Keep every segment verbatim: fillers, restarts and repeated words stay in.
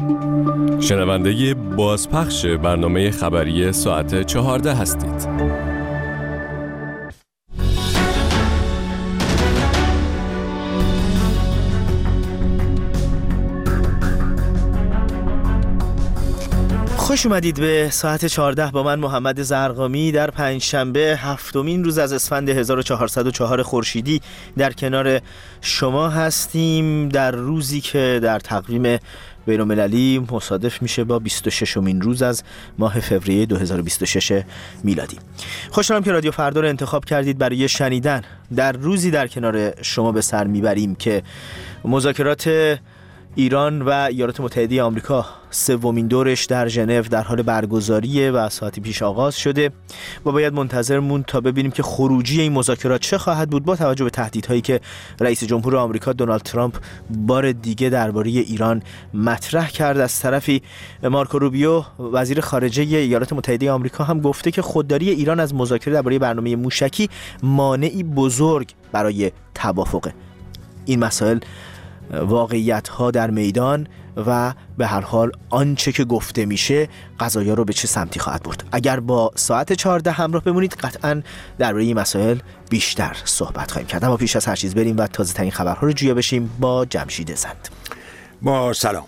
شنونده بازپخش برنامه خبری ساعت چهارده هستید. خوش اومدید به ساعت چهارده با من محمد زرقامی در پنجشنبه هفتمین روز از اسفند هزار و چهارصد و چهار خورشیدی در کنار شما هستیم، در روزی که در تقویم بین‌المللی مصادف میشه با بیست و ششمین روز از ماه فوریه دو هزار و بیست و شش میلادی. خوشحالم که رادیو فردا رو انتخاب کردید برای شنیدن. در روزی در کنار شما به سر میبریم که مذاکرات ایران و ایالات متحده آمریکا سومین دورش در ژنو در حال برگزاریه و ساعتی پیش آغاز شده و باید منتظر موند تا ببینیم که خروجی این مذاکرات چه خواهد بود با توجه به تهدیدهایی که رئیس جمهور آمریکا دونالد ترامپ بار دیگه درباره ایران مطرح کرد. از طرفی مارکو روبیو وزیر خارجه ایالات متحده آمریکا هم گفته که خودداری ایران از مذاکره درباره برنامه موشکی مانعی بزرگ برای توافقه. این مسائل واقعیت ها در میدان و به هر حال آنچه که گفته میشه قضایا رو به چه سمتی خواهد برد. اگر با ساعت چهارده همراه بمونید قطعاً درباره این مسائل بیشتر صحبت خواهیم کرد. اما پیش از هر چیز بریم و تازه ترین خبرها رو جویا بشیم با جمشید زند. با سلام.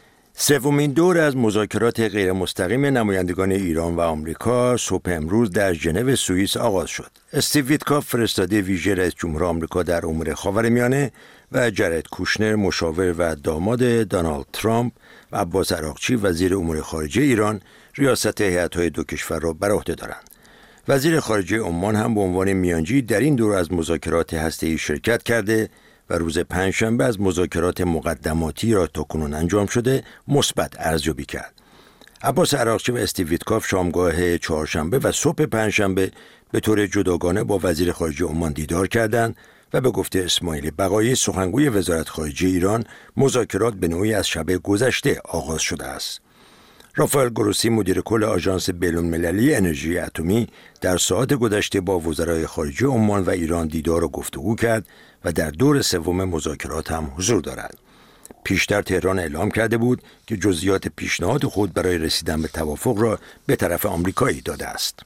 سومین دور از مذاکرات غیر مستقیم نمایندگان ایران و آمریکا صبح امروز در ژنو سوئیس آغاز شد. استیو ویتکاف فرستاده ویژه رئیس جمهور آمریکا در امور خاورمیانه و جرد کوشنر مشاور و داماد دونالد ترامپ و عباس عراقچی وزیر امور خارجه ایران ریاست هیئت‌های دو کشور را بر عهده دارند. وزیر خارجه عمان هم به عنوان میانجی در این دور از مذاکرات هسته‌ای شرکت کرده و روز پنجشنبه از مذاکرات مقدماتی را تاکنون انجام شده مثبت ارزیابی کرد. عباس عراقچی و استیو ویتکاف شامگاه چهارشنبه و صبح پنجشنبه به طور جداگانه با وزیر خارجه عمان دیدار کردند و به گفته اسماعیل بقایی سخنگوی وزارت خارجه ایران مذاکرات به نوعی از شب گذشته آغاز شده است. رافائل گروسی مدیر کل آژانس بین‌المللی انرژی اتمی در ساعات گذشته با وزرای خارجه عمان و ایران دیدار و گفتگو کرد و در دور سوم مذاکرات هم حضور دارد. پیشتر تهران اعلام کرده بود که جزئیات پیشنهاد خود برای رسیدن به توافق را به طرف آمریکایی داده است.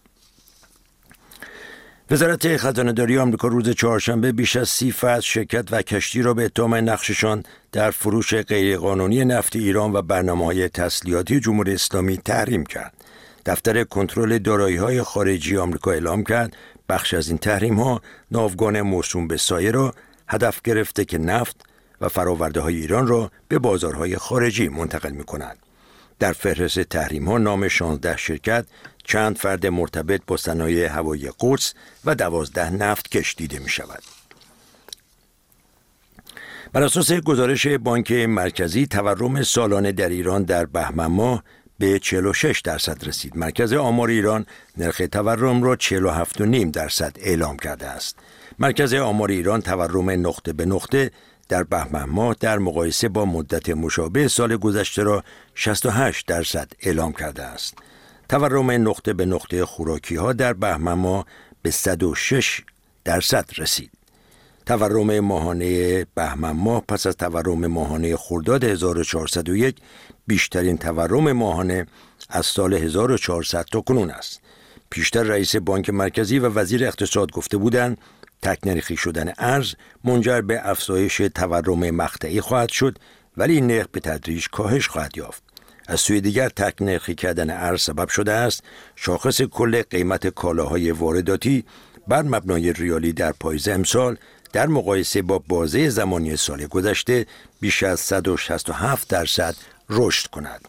وزارت خزانه‌داری آمریکا روز چهارشنبه بیش از سی فرد شرکت و کشتی را به اتهام نقششان در فروش غیرقانونی نفت ایران و برنامه‌های تسلیحاتی جمهوری اسلامی تحریم کرد. دفتر کنترل دارایی‌های خارجی آمریکا اعلام کرد بخش از این تحریم‌ها ناوگان موسوم به سایه را هدف گرفته که نفت و فرآورده‌های ایران را به بازارهای خارجی منتقل می‌کنند. در فهرست تحریم‌ها نام شانزده شرکت، چند فرد مرتبط با صنایع هوایی قدس و دوازده نفتکش دیده می‌شود. بر اساس گزارش بانک مرکزی تورم سالانه در ایران در بهمن ماه به چهل و شش درصد رسید. مرکز آمار ایران نرخ تورم را چهل و هفت و نیم درصد اعلام کرده است. مرکز آمار ایران تورم نقطه به نقطه در بهمن ماه در مقایسه با مدت مشابه سال گذشته را شصت و هشت درصد اعلام کرده است. تورم نقطه به نقطه خوراکی ها در بهمن ماه به صد و شش درصد رسید. تورم ماهانه بهمن ماه پس از تورم ماهانه خرداد هزار و چهارصد و یک بیشترین تورم ماهانه از سال هزار و چهارصد تا کنون است. پیشتر رئیس بانک مرکزی و وزیر اقتصاد گفته بودند تکنرخی شدن ارز منجر به افزایش تورم مقطعی خواهد شد ولی این نرخ به تدریج کاهش خواهد یافت. از سوی دیگر تکنرخی کردن ارز سبب شده است شاخص کل قیمت کالاهای وارداتی بر مبنای ریالی در پاییز امسال در مقایسه با بازه زمانی سال گذشته بیش از صد و شصت و هفت درصد رشد کند.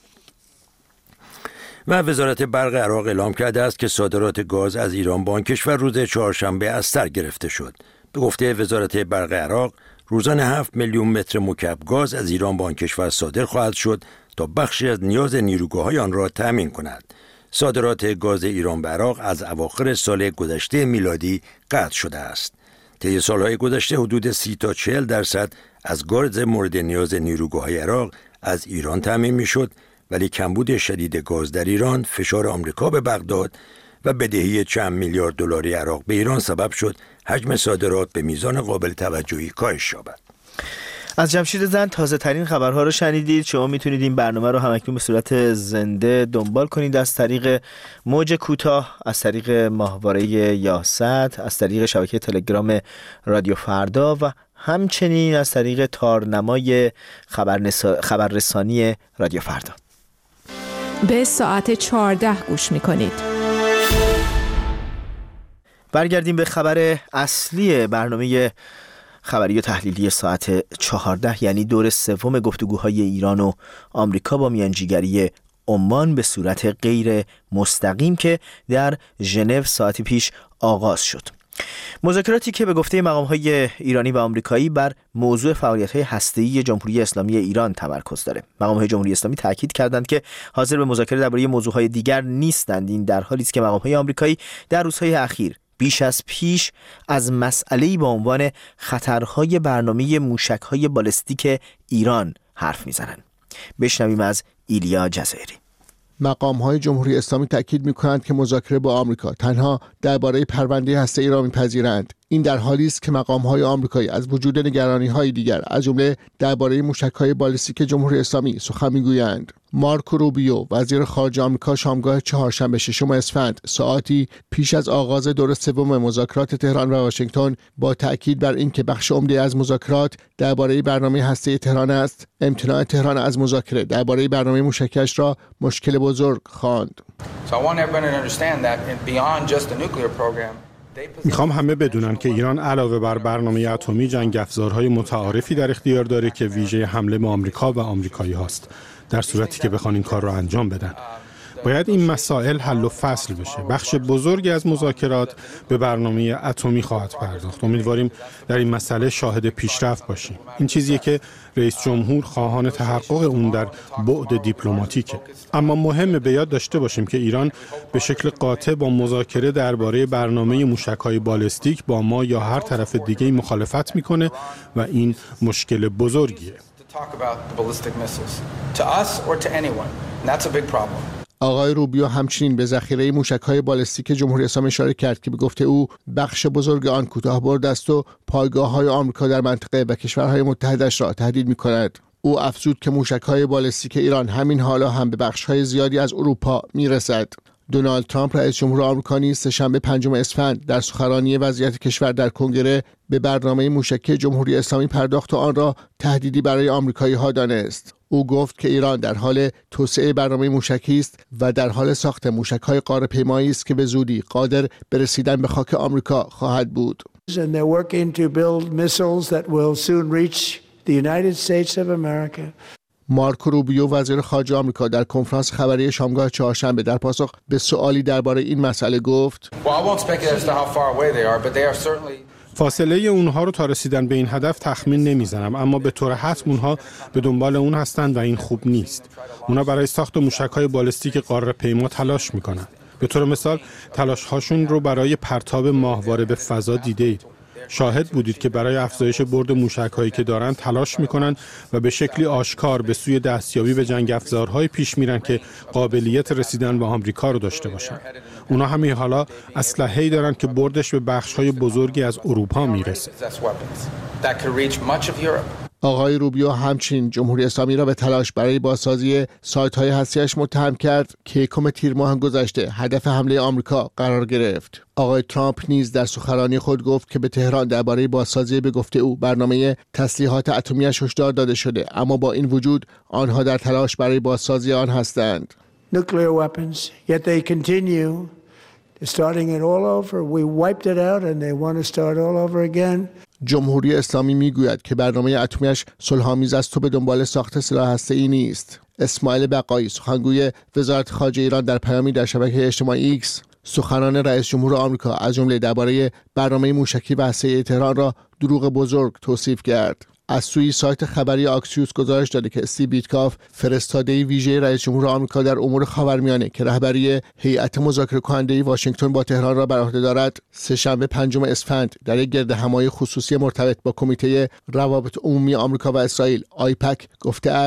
و وزارت برق عراق اعلام کرده است که صادرات گاز از ایران به آن کشور روز چهارشنبه از سر گرفته شد. به گفته وزارت برق عراق روزانه هفت میلیون متر مکعب گاز از ایران به آن کشور صادر خواهد شد تا بخشی از نیاز نیروگاه‌های آن را تأمین کند. صادرات گاز ایران به عراق از اواخر سال گذشته میلادی قطع شده است. طی سالهای گذشته حدود سی تا چهل درصد از گاز مورد نیاز نیروگاه‌های عراق از ایران تأمین می‌شد، ولی کمبود شدید گاز در ایران، فشار آمریکا به بغداد و بدهی چند میلیارد دلاری عراق به ایران سبب شد حجم صادرات به میزان قابل توجهی کاهش یابد. از جمشید زند تازه ترین خبرها رو شنیدید. شما میتونید این برنامه رو همکنون به صورت زنده دنبال کنید از طریق موج کوتاه، از طریق ماهواره یاست، از طریق شبکه تلگرام رادیو فردا و همچنین از طریق تارنمای خبررسانی رادیو فردا. به ساعت چهارده گوش میکنید. برگردیم به خبر اصلی برنامه خبری و تحلیلی ساعت چهارده، یعنی دور سوم گفتگوهای ایران و آمریکا با میانجیگری عمان به صورت غیر مستقیم که در ژنو ساعتی پیش آغاز شد. مذاکراتی که به گفته مقام‌های ایرانی و آمریکایی بر موضوع فعالیت‌های هسته‌ای جمهوری اسلامی ایران تمرکز داره. مقام‌های جمهوری اسلامی تاکید کردند که حاضر به مذاکره درباره موضوعهای دیگر نیستند. این در حالی است که مقام‌های آمریکایی در روزهای اخیر بیش از پیش از مسئله‌ای با عنوان خطرهای برنامه موشک‌های بالستیک ایران حرف می‌زنند. بشنویم از ایلیا جزایری. مقام‌های جمهوری اسلامی تاکید می‌کنند که مذاکره با آمریکا تنها درباره پرونده هسته‌ای را می‌پذیرند. این در حالی است که مقام‌های آمریکایی از وجود نگرانی‌های دیگر از جمله درباره موشک‌های بالستیک جمهوری اسلامی سخن می‌گویند. مارکو روبیو وزیر خارجه آمریکا شامگاه چهارشنبه ششم اسفند ساعتی پیش از آغاز دور سوم مذاکرات تهران و واشنگتن با تأکید بر اینکه بخش عمده از مذاکرات درباره برنامه هسته‌ای تهران است، امتناع تهران از مذاکره درباره برنامه موشکش را مشکل بزرگ خواند. میخوام همه بدونن که ایران علاوه بر برنامه اتمی جنگ افزارهای متعارفی در اختیار داره که ویژه حمله به آمریکا و آمریکایی هاست. در صورتی که بخوان این کار رو انجام بدن باید این مسائل حل و فصل بشه. بخش بزرگی از مذاکرات به برنامه اتمی خواهد پرداخت. امیدواریم در این مسئله شاهد پیشرفت باشیم. این چیزیه که رئیس جمهور خواهان تحقق اون در بعد دیپلماتیکه. اما مهمه به یاد داشته باشیم که ایران به شکل قاطع با مذاکره درباره برنامه موشک‌های بالستیک با ما یا هر طرف دیگه‌ای مخالفت میکنه و این مشکل بزرگیه. آقای روبیو همچنین به ذخیره موشک‌های بالستیک جمهوری اسلامی اشاره کرد که به گفته او بخش بزرگ آن کوتاه برد است و پایگاه‌های آمریکا در منطقه و کشورهای متحدش را تهدید می‌کند. او افزود که موشک‌های بالستیک ایران همین حالا هم به بخش‌های زیادی از اروپا می‌رسد. دونالد ترامپ رئیس جمهور آمریکا نیز سه‌شنبه پنجم اسفند در سخنرانی وضعیت کشور در کنگره به برنامه موشکی جمهوری اسلامی پرداخت و آن را تهدیدی برای آمریکایی‌ها دانست. او گفت که ایران در حال توسعه برنامه موشکی است و در حال ساخت موشک‌های قاره‌پیمایی است که به زودی قادر به رسیدن به خاک آمریکا خواهد بود. مارکو روبیو وزیر خارجه آمریکا در کنفرانس خبری شامگاه چهارشنبه در پاسخ به سوالی درباره این مسئله گفت: فاصله اونها رو تا رسیدن به این هدف تخمین نمیزنم، اما به طور حتم اونها به دنبال اون هستند و این خوب نیست. اونها برای ساخت موشک‌های بالستیک قاره‌پیما تلاش میکنن. به طور مثال تلاش هاشون رو برای پرتاب ماهواره به فضا دیدید. شاهد بودید که برای افزایش برد موشک‌هایی که دارن تلاش میکنن و به شکلی آشکار به سوی دستیابی به جنگ افزارهای پیش میرن که قابلیت رسیدن به آمریکا رو داشته باشن. اونا همین حالا اسلحه‌ای دارن که بردش به بخش‌های بزرگی از اروپا میرسه. آقای روبیو همچنین جمهوری اسلامی را به تلاش برای بازسازی سایت‌های هسته‌ایش متهم کرد که یکم تیر ماه گذشته هدف حمله آمریکا قرار گرفت. آقای ترامپ نیز در سخنرانی خود گفت که به تهران درباره بازسازی به گفته او برنامه تسلیحات اتمی‌اش هشدار داده شده، اما با این وجود آنها در تلاش برای بازسازی آن هستند. Nuclear weapons, yet they continue starting it all over. We wiped it out and they want to start all over again. جمهوری اسلامی میگوید که برنامه اتمیش صلح‌آمیز است و به دنبال ساخت سلاح هسته‌ای نیست. اسماعیل بقایی سخنگوی وزارت خارجه ایران در پیامی در شبکه اجتماعی ایکس سخنان رئیس جمهور آمریکا از جمله درباره برنامه موشکی و هسته‌ای تهران را دروغ بزرگ توصیف کرد. از سوی سایت خبری آکسیوس گزارش داده که استیو بیتکاف فرستاده ویژه رئیس جمهور آمریکا در امور خاورمیانه که رهبری هیئت مذاکره کننده واشنگتن با تهران را بر عهده دارد، سه‌شنبه پنجم اسفند در یک گردهمایی خصوصی مرتبط با کمیته روابط عمومی آمریکا و اسرائیل آیپک گفته است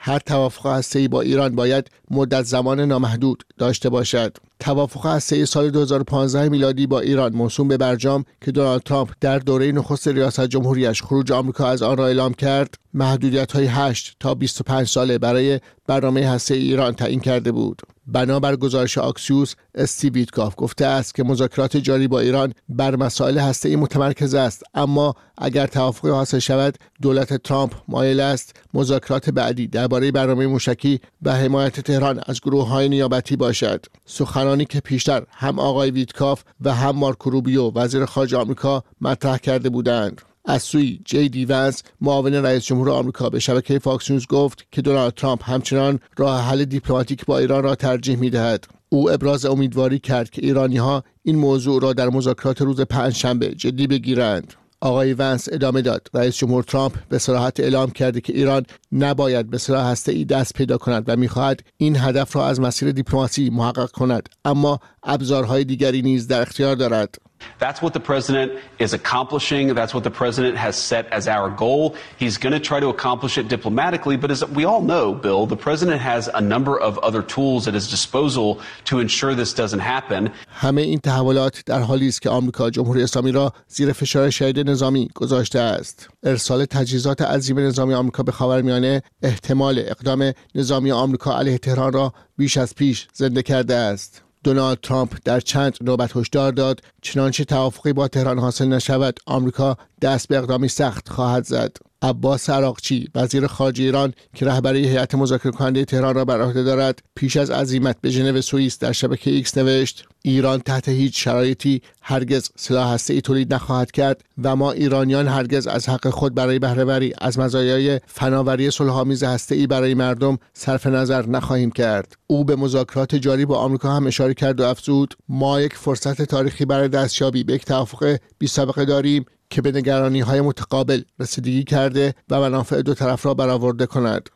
هر توافق هسته‌ای با ایران باید مدت زمان نامحدود داشته باشد. توافق هسته‌ای سال دو هزار و پانزده میلادی با ایران موسوم به برجام که دونالد ترامپ در دوره نخست ریاست جمهوریش خروج آمریکا از آن را اعلام کرد، محدودیت‌های هشت تا بیست و پنج ساله برای برنامه هسته‌ای ایران تعیین کرده بود. بنابر گزارش آکسیوس، استیو ویتکاف گفته است که مذاکرات جاری با ایران بر مسائل هسته‌ای متمرکز است، اما اگر توافقی حاصل شود، دولت ترامپ مایل است مذاکرات بعدی درباره برنامه موشکی و حمایت تهران از گروه‌های نیابتی باشد. سخنانی که پیشتر هم آقای ویتکاف و هم مارکو روبیو وزیر خارجه آمریکا مطرح کرده بودند. از سوی جی دی ونس معاون رئیس جمهور آمریکا به شبکه فاکس نیوز گفت که دونالد ترامپ همچنان راه حل دیپلماتیک با ایران را ترجیح می‌دهد. او ابراز امیدواری کرد که ایرانی‌ها این موضوع را در مذاکرات روز پنجشنبه جدی بگیرند. آقای ونس ادامه داد رئیس جمهور ترامپ به صراحت اعلام کرده که ایران نباید به سلاح هسته‌ای دست پیدا کند و می‌خواهد این هدف را از مسیر دیپلماسی محقق کند، اما ابزارهای دیگری نیز در اختیار دارد. That's what the president is accomplishing. That's what the president has set as our goal. He's going to try to accomplish it diplomatically, but as we all know, Bill, the president has a number of other tools at his disposal to ensure this doesn't happen. همه این تحولات در حالی است که آمریکا جمهوری اسلامی را زیر فشار شدید نظامی گذاشته است. ارسال تجهیزات عظیم نظامی آمریکا به خاورمیانه احتمال اقدام نظامی آمریکا علیه تهران را بیش از پیش زنده کرده است. دونالد ترامپ در چند نوبت هشدار داد چنانچه توافقی با تهران حاصل نشود آمریکا دست به اقدامی سخت خواهد زد. عباس عراقچی وزیر خارجه ایران که رهبری هیئت مذاکره کننده تهران را بر عهده دارد پیش از عزیمت به ژنو سوئیس در شبکه ایکس نوشت ایران تحت هیچ شرایطی هرگز سلاح هسته‌ای تولید نخواهد کرد و ما ایرانیان هرگز از حق خود برای بهره‌وری از مزایای فناوری صلح‌آمیز هسته‌ای برای مردم صرف نظر نخواهیم کرد. او به مذاکرات جاری با آمریکا هم اشاره کرد و افزود ما یک فرصت تاریخی برای دستیابی به یک توافق بی‌سابقه داریم که به نگرانی‌های متقابل رسیدگی کرده و منافع دو طرف را برآورده کند.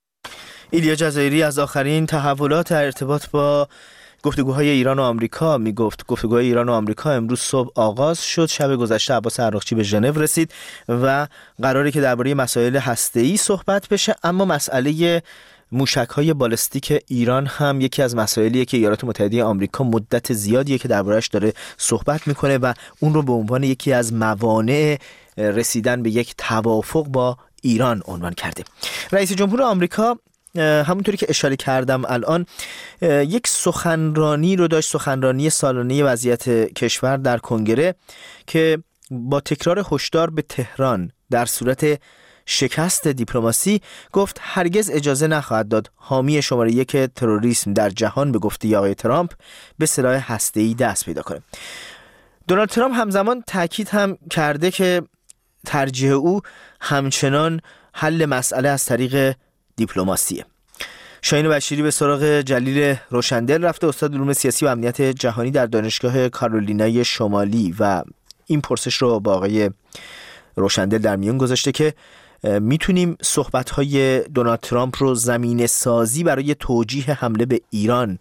ایلیا جزایری از آخرین تحولات در ارتباط با گفتگوهای ایران و آمریکا می گفت. گفتگوهای ایران و آمریکا امروز صبح آغاز شد. شب گذشته عباس عراقچی به ژنو رسید و قراره که درباره مسائل هسته‌ای صحبت بشه، اما مسئله موشک‌های بالستیک ایران هم یکی از مسائلیه که ایالات متحده آمریکا مدت زیادیه که درباره‌اش داره صحبت میکنه و اون رو به عنوان یکی از موانع رسیدن به یک توافق با ایران عنوان کرده. رئیس جمهور آمریکا همونطوری که اشاره کردم الان یک سخنرانی رو داشت، سخنرانی سالانه وضعیت کشور در کنگره که با تکرار هشدار به تهران در صورت شکست دیپلماسی گفت هرگز اجازه نخواهد داد حامی شماره یک تروریسم در جهان به گفته آقای ترامپ به سلاح هسته‌ای دست پیدا کنه. دونالد ترامپ همزمان تاکید هم کرده که ترجیح او همچنان حل مسئله از طریق دیپلماسیه. شاهین بشیری به سراغ جلیل روشندل رفته، استاد علوم سیاسی و امنیت جهانی در دانشگاه کارولینای شمالی، و این پرسش رو با آقای روشندل در میون گذاشته که میتونیم صحبت‌های دونالد ترامپ رو زمینه سازی برای توجیه حمله به ایران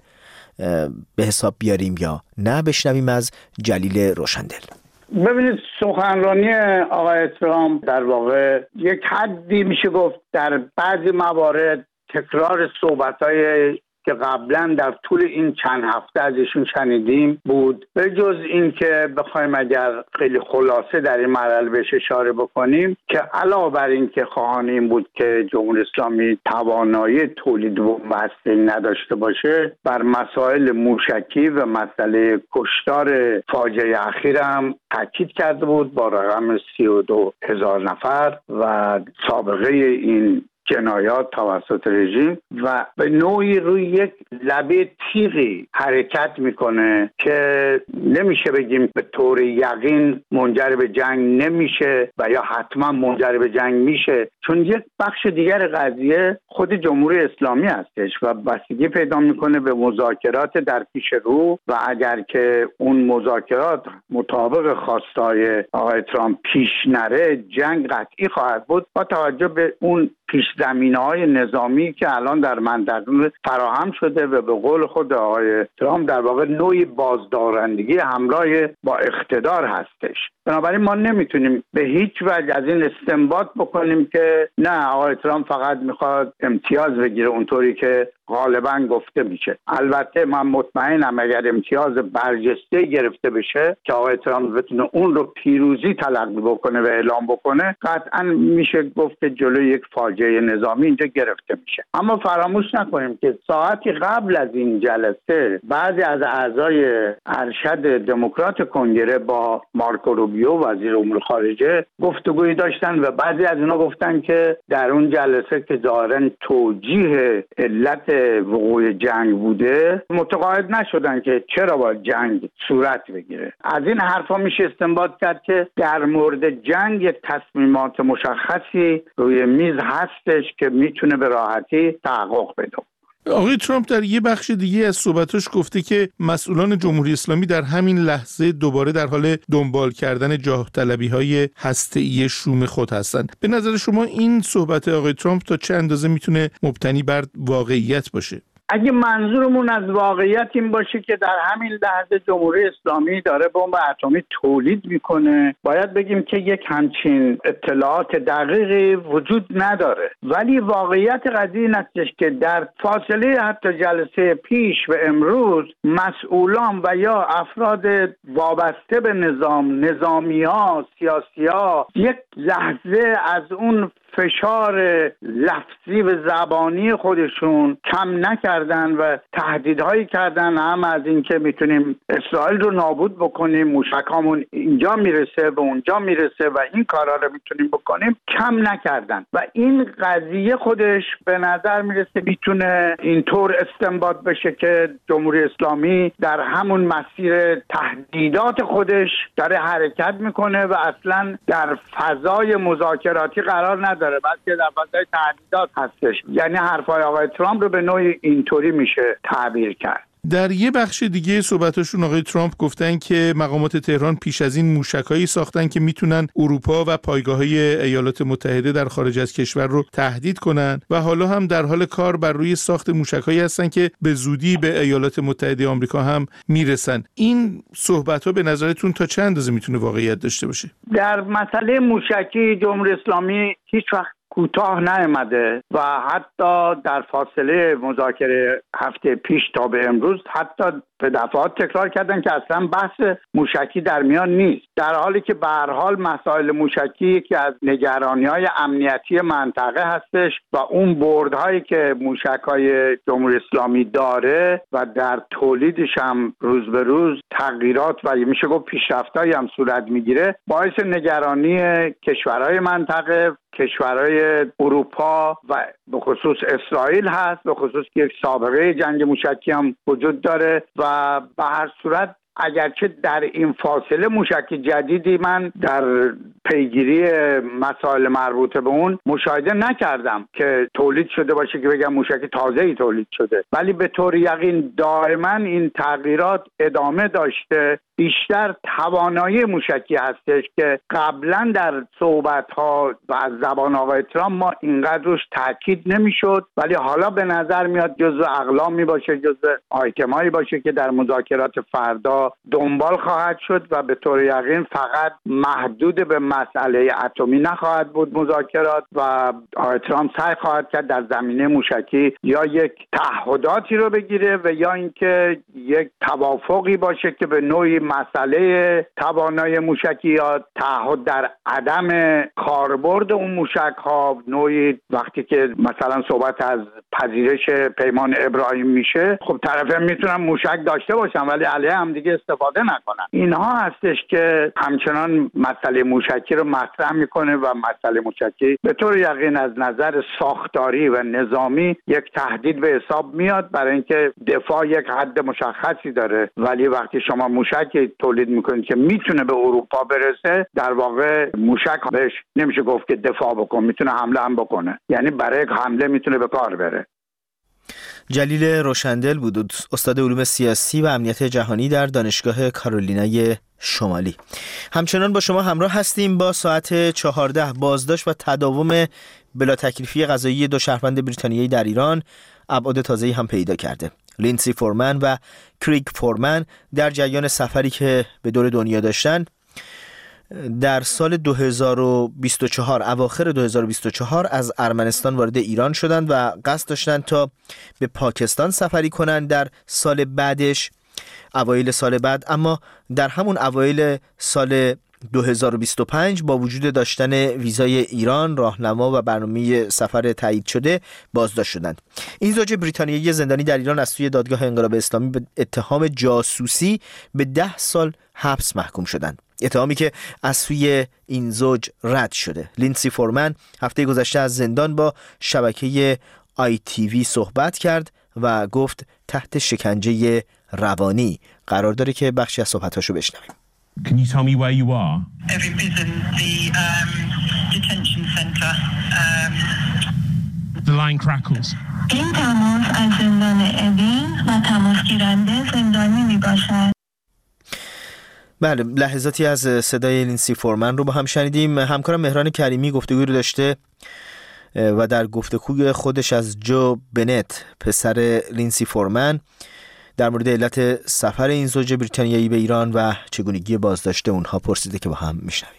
به حساب بیاریم یا نه؟ بشنویم از جلیل روشندل. ببینید، سخنرانی آقای ترامپ در واقع یک حدی میشه گفت در بعضی موارد تکرار صحبت‌های که قبلا در طول این چند هفته از ایشون شنیدیم بود. به جز این که بخوایم اگر خیلی خلاصه در این مرحله بهش اشاره بکنیم که علاوه بر این که خواهان این بود که جمهوری اسلامی توانایی تولید بمب هسته‌ای نداشته باشه، بر مسائل موشکی و مسئله کشتار فاجعه اخیر هم تاکید کرده بود با رقم سی و دو هزار نفر و سابقه این جنایات توسط رژیم و به نوعی روی یک لبه تیغی حرکت میکنه که نمیشه بگیم به طور یقین منجر به جنگ نمیشه و یا حتما منجر به جنگ میشه، چون یک بخش دیگر قضیه خود جمهوری اسلامی هستش و بستگی پیدا میکنه به مذاکرات در پیش رو و اگر که اون مذاکرات مطابق خواستای آقای ترامپ پیش نره، جنگ قطعی خواهد بود با توجه به اون پیش زمینه‌های نظامی که الان در منطقه فراهم شده و به قول خود آقای ترامپ در واقع نوعی بازدارندگی همراه با اقتدار هستش. بنابراین ما نمیتونیم به هیچ وجه از این استنباط بکنیم که نه آقای ترامپ فقط میخواد امتیاز بگیره اونطوری که غالبا گفته میشه. البته من مطمئنم اگر امتیاز برجسته گرفته بشه که آقای ترامپ بتونه اون رو پیروزی تلقی بکنه و اعلام بکنه، قطعا میشه گفت که جلوی یک فاجعه نظامی اینجا گرفته میشه. اما فراموش نکنیم که ساعتی قبل از این جلسه بعضی از اعضای ارشد دموکرات کنگره با مارکو روبیو وزیر امور خارجه گفتگویی داشتن و بعضی از اینا گفتن که در اون جلسه که ظاهراً توجیه علت وقوع جنگ بوده متقاعد نشدن که چرا باید جنگ صورت بگیره. از این حرفا میشه استنباط کرد که در مورد جنگ تصمیمات مشخصی روی میز هستش که میتونه به راحتی تحقق پیدا کنه. آقای ترامپ در یه بخش دیگه از صحبتاش گفته که مسئولان جمهوری اسلامی در همین لحظه دوباره در حال دنبال کردن جاه طلبی‌های هسته‌ای شوم خود هستند. به نظر شما این صحبت آقای ترامپ تا چه اندازه میتونه مبتنی بر واقعیت باشه؟ اگه منظورمون از واقعیت این باشه که در همین لحظه جمهوری اسلامی داره بمب اتمی تولید میکنه، باید بگیم که یک همچین اطلاعات دقیقی وجود نداره. ولی واقعیت قضیه این هستش که در فاصله حتی جلسه پیش و امروز مسئولان و یا افراد وابسته به نظام، نظامی‌ها، سیاسی‌ها یک لحظه از اون فشار لفظی و زبانی خودشون کم نکردن و تهدیدهایی کردن، هم از این که میتونیم اسرائیل رو نابود بکنیم، موشکامون اینجا میرسه و اونجا میرسه و این کارا رو میتونیم بکنیم، کم نکردن. و این قضیه خودش به نظر میرسه میتونه اینطور استنباط بشه که جمهوری اسلامی در همون مسیر تهدیدات خودش داره حرکت میکنه و اصلا در فضای مذاکراتی قرار نداره، بلکه در فضای تهدیدات هستش. یعنی حرفای آقای ترامپ رو به نوعی اینطوری میشه تعبیر کرد. در یه بخش دیگه صحبتاشون آقای ترامپ گفتن که مقامات تهران پیش از این موشکایی ساختن که میتونن اروپا و پایگاه‌های ایالات متحده در خارج از کشور رو تهدید کنن و حالا هم در حال کار بر روی ساخت موشکایی هستن که به زودی به ایالات متحده آمریکا هم میرسن. این صحبت‌ها به نظرتون تا چند اندازه میتونه واقعیت داشته باشه؟ در مسئله موشکی جمهوری اسلامی هیچ وقت کوتاه نیامده و حتی در فاصله مذاکره هفته پیش تا به امروز حتی به دفعات تکرار کردن که اصلا بحث موشکی در میان نیست، در حالی که به هر حال مسائل موشکی که از نگرانی‌های امنیتی منطقه هستش و اون بردهایی که موشک‌های جمهوری اسلامی داره و در تولیدش هم روز به روز تغییرات و میشه گفت پیشرفت‌هایی هم صورت میگیره، باعث نگرانی کشورهای منطقه، کشورهای اروپا و به خصوص اسرائیل هست، به خصوص که یک سابقه جنگ موشکی هم وجود داره و به هر صورت اگرچه در این فاصله موشک جدیدی من در پیگیری مسائل مربوطه به اون مشاهده نکردم که تولید شده باشه که بگم موشک تازه‌ای تولید شده، ولی به طور یقین دائما این تغییرات ادامه داشته. بیشتر توانایی موشکی هستش که قبلا در صحبت‌ها و از زبان آقای ترامپ ما اینقدر روش تاکید نمی‌شد، ولی حالا به نظر میاد جزو اقلامی باشه، جزو آیتمایی باشه که در مذاکرات فردا دنبال خواهد شد و به طور یقین فقط محدود به مسئله اتمی نخواهد بود مذاکرات و آقای ترامپ سعی خواهد کرد در زمینه موشکی یا یک تعهداتی رو بگیره و یا اینکه یک توافقی باشه که به نوعی مسئله توانایی موشکی یا تعهد در عدم کاربرد اون موشک ها، نوعی وقتی که مثلا صحبت از پذیرش پیمان ابراهیم میشه، خب طرفین میتونن موشک داشته باشن ولی علیه هم دیگه استفاده نکنن. اینها هستش که همچنان مسئله موشکی رو مطرح میکنه و مسئله موشکی به طور یقین از نظر ساختاری و نظامی یک تهدید به حساب میاد، برای اینکه دفاع یک حد مشخصی داره، ولی وقتی شما موشک تولید میکنید که میتونه به اروپا برسه، در واقع موشک بهش نمیشه گفت که دفاع بکن، میتونه حمله هم بکنه، یعنی برای حمله میتونه به کار بره. جلیل روشندل بود، استاد علوم سیاسی و امنیت جهانی در دانشگاه کارولینای شمالی. همچنان با شما همراه هستیم با ساعت چهارده. بازداشت و تداوم بلا تکلیفی قضایی دو شهروند بریتانیایی در ایران ابعاد تازه‌ای هم پیدا کرده. لینسی فورمن و کریگ فورمن در جریان سفری که به دور دنیا داشتن در سال دو هزار و بیست و چهار، اواخر دو هزار و بیست و چهار از ارمنستان وارد ایران شدند و قصد داشتند تا به پاکستان سفری کنند در سال بعدش، اوایل سال بعد. اما در همون اوایل سال دو هزار و بیست و پنج با وجود داشتن ویزای ایران، راهنما و برنامه سفر تایید شده بازداشت شدند. این زوج بریتانیایی زندانی در ایران از سوی دادگاه انقلاب اسلامی به اتهام جاسوسی به ده سال حبس محکوم شدند، اتهامی که از سوی این زوج رد شده. لینسی فورمن هفته گذشته از زندان با شبکه آی تی وی صحبت کرد و گفت تحت شکنجه روانی قرار داره که بخشی از صحبتاشو بشنویم. Can you tell me where you are? Every prison, the um, detention center. Um... The line crackles. این تماس از زندان اوین و تماس گیرنده زندانی می باشد. بله، لحظاتی از صدای لینسی فورمن رو با هم شنیدیم. همکارم مهران کریمی گفتگوی رو داشته و در گفتگوی خودش از جو بنت، پسر لینسی فورمن، در مورد علت سفر این زوج بریتانیایی به ایران و چگونگی بازداشت اونها پرسیده که با هم میشنویم.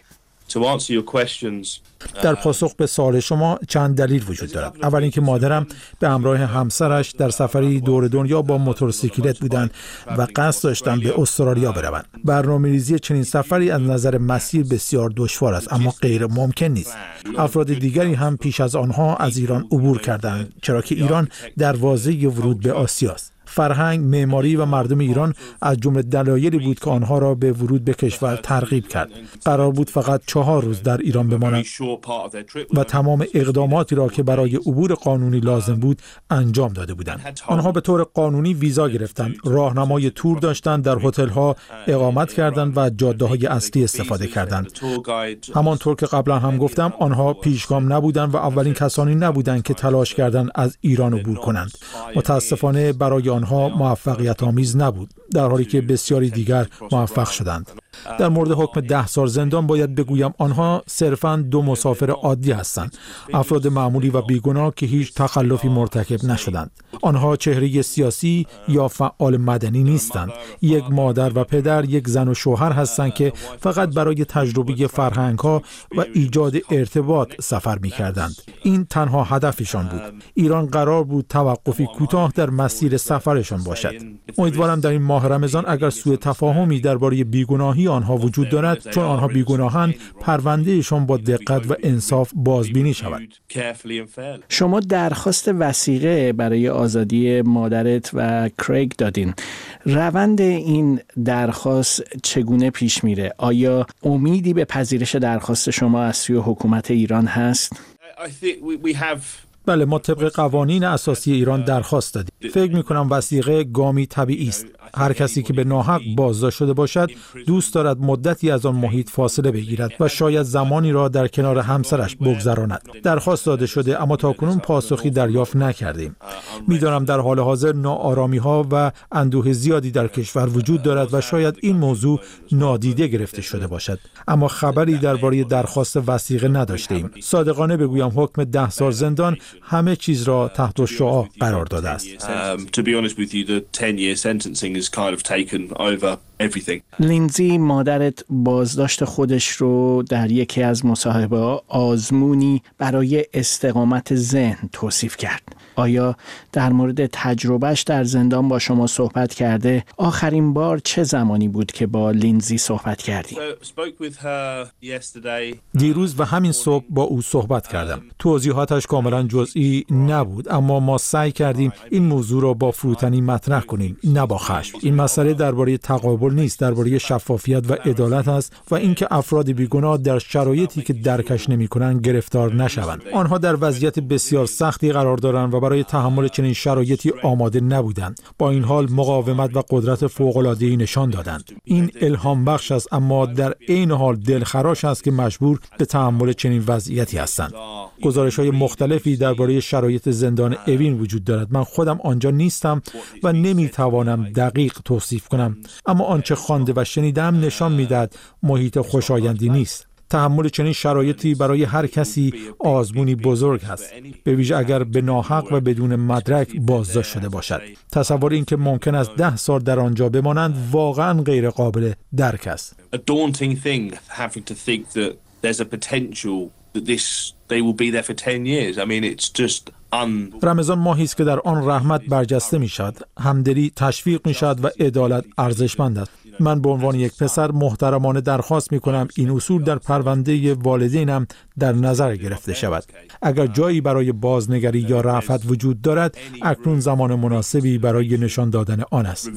در پاسخ به سوال شما چند دلیل وجود دارد. اول اینکه مادرم به همراه همسرش در سفری دور دنیا با موتورسیکلت بودند و قصد داشتند به استرالیا بروند. برنامه‌ریزی چنین سفری از نظر مسیر بسیار دشوار است، اما غیر ممکن نیست. افراد دیگری هم پیش از آنها از ایران عبور کردند، چرا که ایران دروازه ورود به آسیا است. فرهنگ، معماری و مردم ایران از جمله دلایلی بود که آنها را به ورود به کشور ترغیب کرد. قرار بود فقط چهار روز در ایران بمانند و تمام اقداماتی را که برای عبور قانونی لازم بود انجام داده بودند. آنها به طور قانونی ویزا گرفتند، راهنمای تور داشتند، در هتل‌ها اقامت کردند و از جاده‌های اصلی استفاده کردند. همانطور که قبلا هم گفتم، آنها پیشگام نبودند و اولین کسانی نبودند که تلاش کردند از ایران عبور کنند. متاسفانه برای آنها موفقیت آمیز نبود، در حالی که بسیاری دیگر موفق شدند. در مورد حکم ده سال زندان باید بگویم آنها صرفاً دو مسافر عادی هستند، افراد معمولی و بیگناه که هیچ تخلفی مرتکب نشدند. آنها چهره سیاسی یا فعال مدنی نیستند. یک مادر و پدر، یک زن و شوهر هستند که فقط برای تجربه فرهنگ‌ها و ایجاد ارتباط سفر می‌کردند. این تنها هدفشان بود. ایران قرار بود توقفی کوتاه در مسیر سفرشان باشد. امیدوارم در این ماه رمضان اگر سوء تفاهمی درباره بیگناهی آنها وجود دارد، چون آنها بیگناهند، پروندهشان با دقت و انصاف بازبینی شود. شما درخواست وثیقه برای آزادی مادرت و کریگ دادین. روند این درخواست چگونه پیش میره؟ آیا امیدی به پذیرش درخواست شما از سوی حکومت ایران هست؟ بله، ما طبق قوانین اساسی ایران درخواست دادیم. فکر می‌کنم وثیقه گامی طبیعی است. هر کسی که به ناحق بازداشت شده باشد دوست دارد مدتی از آن محیط فاصله بگیرد و شاید زمانی را در کنار همسرش بگذراند. درخواست داده شده اما تاکنون پاسخی دریافت نکردیم. می‌دانم در حال حاضر ناآرامی‌ها و اندوه زیادی در کشور وجود دارد و شاید این موضوع نادیده گرفته شده باشد، اما خبری درباره درخواست وثیقه نداشتیم. صادقانه بگویم حکم ده سال زندان همه چیز را تحت شعاع قرار داده است. لینزی، مادرت بازداشت خودش رو در یکی از مصاحبه آزمونی برای استقامت ذهن توصیف کرد. آیا در مورد تجربهش در زندان با شما صحبت کرده؟ آخرین بار چه زمانی بود که با لینزی صحبت کردی؟ دیروز و همین صبح با او صحبت کردم. توضیحاتش کاملا جزئی نبود، اما ما سعی کردیم این موضوع را با فروتنی مطرح کنیم، نه با خشم. این مسئله درباره تقابل نیست، درباره شفافیت و عدالت است و اینکه افراد بیگناه در شرایطی که درکش نمی‌کنند گرفتار نشوند. آنها در وضعیت بسیار سختی قرار دارند و برای تحمل چنین شرایطی آماده نبودند. با این حال مقاومت و قدرت فوق‌العاده‌ای نشان دادند. این الهام بخش است، اما در عین حال دلخراش است که مجبور به تحمل چنین وضعیتی هستند. گزارش‌های مختلفی درباره شرایط زندان اوین وجود دارد. من خودم آنجا نیستم و نمی‌توانم دقیق توصیف کنم، اما آنچه خوانده و شنیدم نشان می‌دهد محیط خوشایندی نیست. تحمل چنین شرایطی برای هر کسی آزمونی بزرگ است، به ویژه اگر به ناحق و بدون مدرک بازداشت شده باشد. تصور این که ممکن است ده سال در آنجا بمانند واقعا غیر قابل درک است. A daunting thing having to think that there's a potential that this they will be there for ten years. I mean it's just un... رمضان ماهی است که در آن رحمت برجسته می شود، همدلی تشویق می شود و عدالت ارزشمند است. من به عنوان یک پسر محترمانه درخواست می کنم این اصول در پرونده والدینم در نظر گرفته شود. اگر جایی برای بازنگری یا رأفت وجود دارد، اکنون زمان مناسبی برای نشان دادن آن است.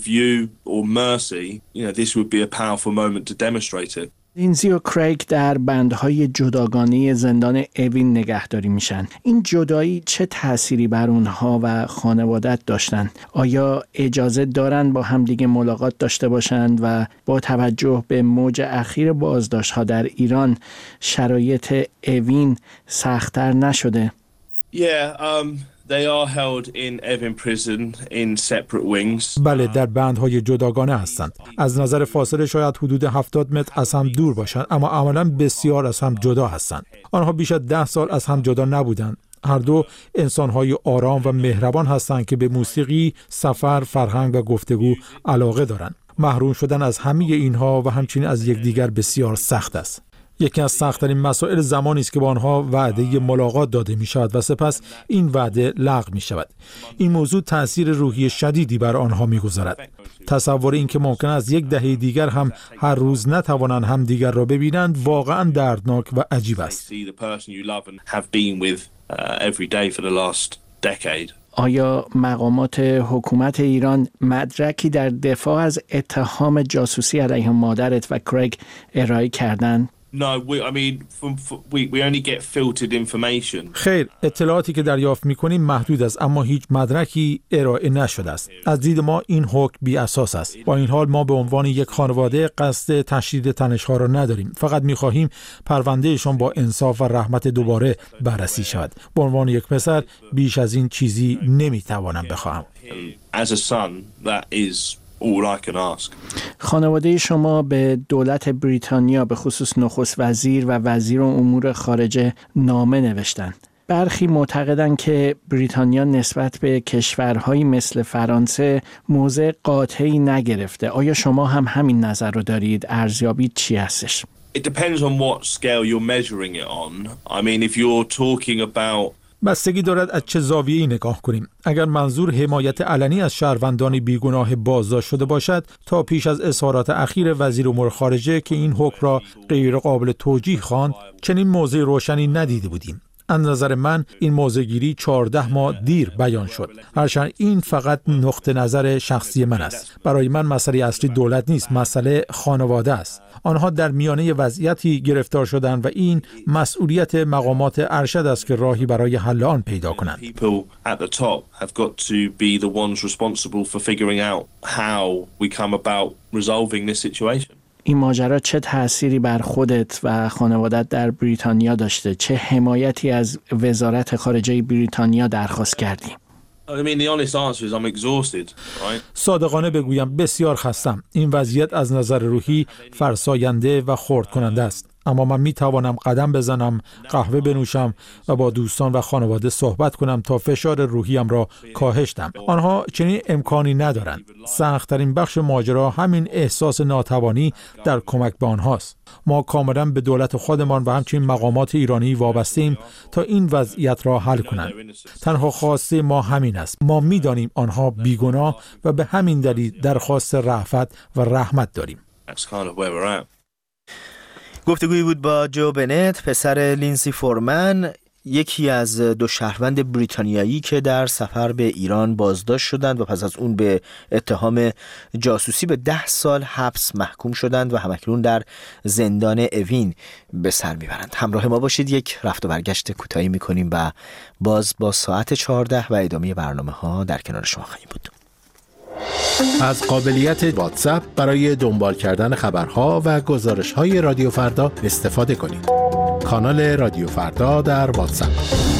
لینزی و کریگ در بندهای جداگانه زندان اوین نگهداری میشن. این جدایی چه تأثیری بر اونها و خانوادت داشتن؟ آیا اجازه دارن با همدیگه ملاقات داشته باشند و با توجه به موج اخیر بازداشت‌ها در ایران شرایط اوین سخت‌تر نشده؟ Yeah, um... They are held in Evin prison in separate wings. بله، در بندهای جداگانه هستند. از نظر فاصله شاید حدود هفتاد متر از هم دور باشند، اما عملاً بسیار از هم جدا هستند. آنها بیش از ده سال از هم جدا نبودند. هر دو انسان‌های آرام و مهربان هستند که به موسیقی، سفر، فرهنگ و گفتگو علاقه دارند. محروم شدن از همه اینها و همچنین از یکدیگر بسیار سخت است. یکی از سخت‌ترین مسائل زمانی است که با آنها وعده ملاقات داده می شود و سپس این وعده لغو می شود. این موضوع تأثیر روحی شدیدی بر آنها می گذارد. تصور این که ممکن است یک دهه دیگر هم هر روز نتوانند همدیگر را ببینند واقعا دردناک و عجیب است. آیا مقامات حکومت ایران مدرکی در دفاع از اتهام جاسوسی علیه مادرت و کریگ ارائه کردند؟ No, we, I mean, from, we, we only get filtered information. خیر، اطلاعاتی که دریافت می‌کنیم محدود است، اما هیچ مدرکی ارائه نشده است. از دید ما این حکم بی اساس است. با این حال ما به عنوان یک خانواده قصد تشدید تنش‌ها را نداریم. فقط می‌خواهیم پروندهشان با انصاف و رحمت دوباره بررسی شود. به عنوان یک پسر بیش از این چیزی نمی‌توانم بخواهم. As a son, that is all I can ask. خانواده شما به دولت بریتانیا به خصوص نخست وزیر و وزیر امور خارجه نامه نوشتند. برخی معتقدند که بریتانیا نسبت به کشورهایی مثل فرانسه موضع قاطعی نگرفته. آیا شما هم همین نظر رو دارید؟ ارزیابی چی هستش؟ It depends on what scale you're measuring it on. I mean, if you're talking about بستگی دارد از چه زاویه‌ای نگاه کنیم. اگر منظور حمایت علنی از شهروندان بیگناه بازداشت شده باشد، تا پیش از اظهارات اخیر وزیر امور خارجه که این حکم را غیر قابل توجیه خواند، چنین موضع روشنی ندیده بودیم. از نظر من این موضع‌گیری چهارده ماه دیر بیان شد. هرچند این فقط نقطه نظر شخصی من است. برای من مسئله اصلی دولت نیست، مسئله خانواده است. آنها در میانه وضعیتی گرفتار شدند و این مسئولیت مقامات ارشد است که راهی برای حل آن پیدا کنند. این ماجرا چه تأثیری بر خودت و خانوادت در بریتانیا داشته؟ چه حمایتی از وزارت خارجه بریتانیا درخواست کردی؟ صادقانه بگویم بسیار خستم. این وضعیت از نظر روحی فرساینده و خرد کننده است. اما من می توانم قدم بزنم، قهوه بنوشم و با دوستان و خانواده صحبت کنم تا فشار روحیم را کاهش دهم. آنها چنین امکانی ندارند. سخت‌ترین بخش ماجرا همین احساس ناتوانی در کمک به آنهاست. ما کاملا به دولت خودمان و همچنین مقامات ایرانی وابسته‌ایم تا این وضعیت را حل کنند. تنها خواسته ما همین است. ما می‌دانیم آنها بیگناه و به همین دلیل درخواست رأفت و رحمت داریم. گفتگویی بود با جو بنت، پسر لینسی فورمن، یکی از دو شهروند بریتانیایی که در سفر به ایران بازداشت شدند و پس از اون به اتهام جاسوسی به ده سال حبس محکوم شدند و همکنون در زندان اوین به سر میبرند. همراه ما باشید، یک رفت و برگشت کوتاهی میکنیم و باز با ساعت چهارده و ادامه برنامه ها در کنار شما خواهیم بود. از قابلیت واتساپ برای دنبال کردن خبرها و گزارش‌های رادیو فردا استفاده کنید. کانال رادیو فردا در واتساپ.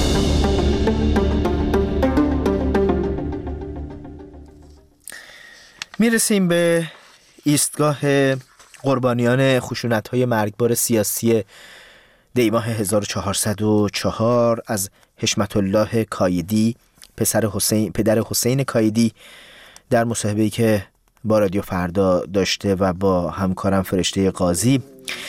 میرسیم به ایستگاه قربانیان خشونت‌های مرگبار سیاسی دیماه هزار و چهارصد و چهار از حشمت الله کایدی، پسر حسین، پدر حسین کایدی، در مصاحبه‌ای که با رادیو فردا داشته و با همکارم فرشته قاضی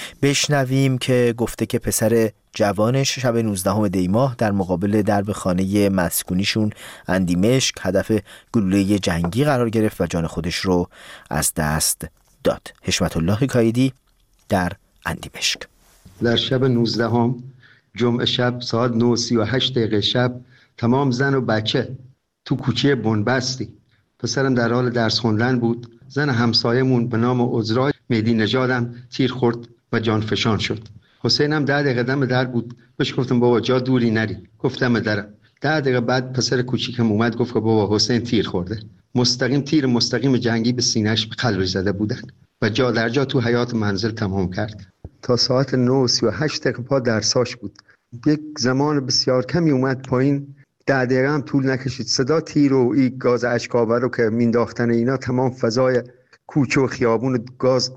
بشنویم که گفته که پسر جوانش شب نوزدهم دی ماه در مقابل درب خانه مسکونیشون اندیمشک هدف گلوله جنگی قرار گرفت و جان خودش رو از دست داد. حشمت الله کایدی در اندیمشک. در شب نوزدهم جمعه شب ساعت نه و سی و هشت دقیقه شب تمام زن و بچه تو کوچه بنبستی. پسرم در حال درس خوندن بود. زن همسایمون به نام عذرا مهدی نژادم تیر خورد و جان فشان شد. حسینم ده دقیقه دم در بود. بهش گفتم بابا جا دوری نری. گفتم درم. ده دقیقه بعد پسر کوچیکم اومد گفت که بابا حسین تیر خورده. مستقیم تیر مستقیم جنگی به سینه‌اش به قلبش زده بودن و جا در جا تو حیاط منزل تمام کرد. تا ساعت نه و سی و هشت دقیقه پا درساش بود. یک زمان بسیار کمی اومد پایین. ده دقیقه هم طول نکشید. صدا تیر و این گاز اشک‌آور رو که مینداختن اینا تمام فضای کوچه و خیابون گاز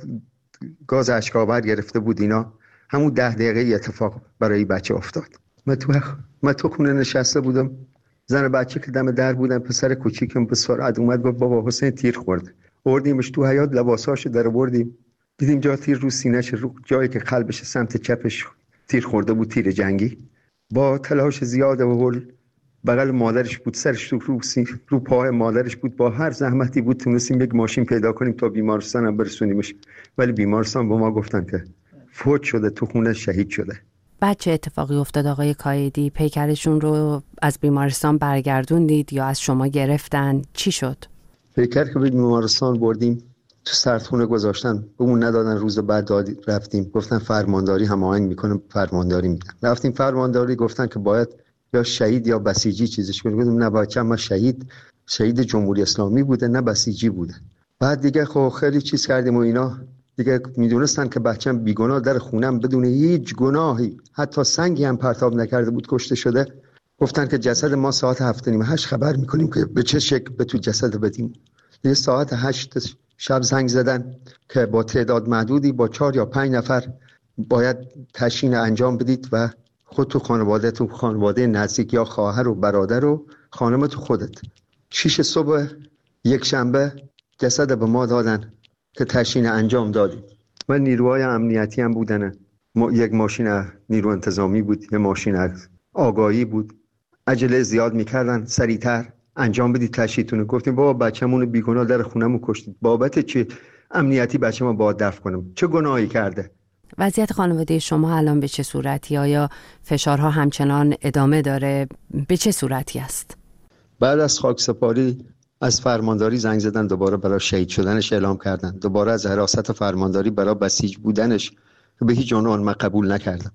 گاز اشک‌آور گرفته بود. اینا همون ده دقیقه اتفاق برای بچه افتاد. من تو من تو خونه نشسته بودم. زن بچه که دم در بودن، پسر کوچیکم به سرعت اومد گفت بابا حسین تیر خورده. آوردیمش تو حیاط، لباساشو در آوردیم. دیدیم جا تیر رو سینه‌ش، رو جایی که قلبش سمت چپش تیر خورده بود، تیر جنگی. با تلاش زیاد و هول بغل مادرش بود، سرش تو رو, رو پای مادرش بود. با هر زحمتی بود تونستیم یک ماشین پیدا کنیم تا بیمارستان هم برسونیمش، ولی بیمارستان با ما گفتن که فوت شده، تو خونه شهید شده. بعد چه اتفاقی افتاد آقای کایدی؟ پیکرشون رو از بیمارستان برگردوندید یا از شما گرفتن؟ چی شد؟ پیکر که به بیمارستان بردیم تو سردخونه گذاشتن، بهمون ندادن. روز بعد دادی رفتیم، گفتن فرمانداری هماهنگ میکنه، فرمانداری میدن. رفتیم فرمانداری، گفتن که باید یا شهید یا بسیجی چیزش کنیم. گفتم نه بچه‌م ما شهید شهید جمهوری اسلامی بوده، نه بسیجی بوده. بعد دیگه خب خیلی چیز کردیم و اینا دیگه میدونستن که بچه‌م بیگناه در خونم بدون هیچ گناهی، حتی سنگی هم پرتاب نکرده بود، کشته شده. گفتن که جسد ما ساعت هفت نیم هشت خبر میکنیم که به چه شکل به تو جسد بدیم. یه ساعت هشت شب زنگ زدن که با تعداد محدودی با چهار یا پنج نفر باید تشییع انجام بدید و خود تو خانواده تو خانواده نزدیک یا خواهر و برادر و خانم تو خودت. شیش صبح یک شنبه جسد به ما دادن که تشییع انجام دادیم و نیروهای امنیتی هم بودن. یک ماشین نیرو انتظامی بود، یک ماشین آگاهی بود. عجله زیاد میکردن، سریعتر انجام بدید تشییعتون. گفتیم بابا بچه‌مون بیگناه در خونمون کشتید، بابت چه امنیتی بچه‌مون باید دفن کنم؟ چه گناهی کرده؟ وضعیت خانواده شما الان به چه صورتی؟ آیا فشارها همچنان ادامه داره؟ به چه صورتی است؟ بعد از خاکسپاری از فرمانداری زنگ زدن، دوباره برای شهید شدنش اعلام کردن. دوباره از حراست فرمانداری برای بسیج بودنش به هیچ عنوان من قبول نکردم.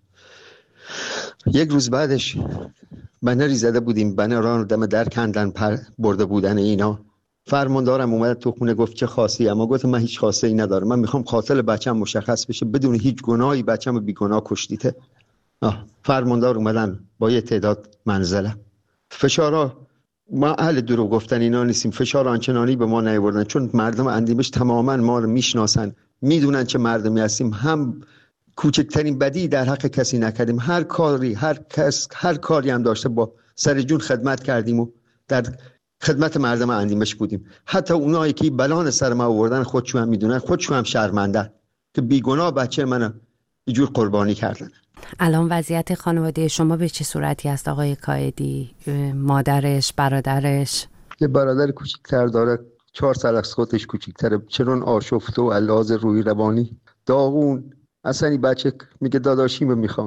یک روز بعدش بنری زده بودیم، بنران رو دم در کندن، پر برده بودن اینا. فرماندارم اومد تو خونه گفت چه خاصی؟ اما گفتم من هیچ خاصی ندارم، من میخوام قاتل بچه‌م مشخص بشه، بدون هیچ گناهی بچه‌م بیگناه کشتیته. فرماندار اومدن با یه تعداد منزله. فشارا ما اهل دروغ گفتن اینا نیستیم، فشار آنچنانی به ما نیاوردن، چون مردم اندیمش تماما ما رو میشناسن، میدونن چه مردمی هستیم. هم کوچکترین بدی در حق کسی نکردیم، هر کاری هر کس هر کاری هم داشته با سر جون خدمت کردیم و در خدمت مردم اندیمش بودیم. حتی اونایی که بلان سر ما آوردن خودشون هم میدونن، خودشون هم شرمنده که بیگناه بچه منو اینجور قربانی کردن. الان وضعیت خانواده شما به چه صورتی است آقای کایدی؟ مادرش، برادرش؟ یه برادر کوچیک‌تر داره، چهار سال از خودش کوچیک‌تره، چرون آشفته و علاوه روی روانی داغون. اصلا این بچه میگه داداشیمو میخوام،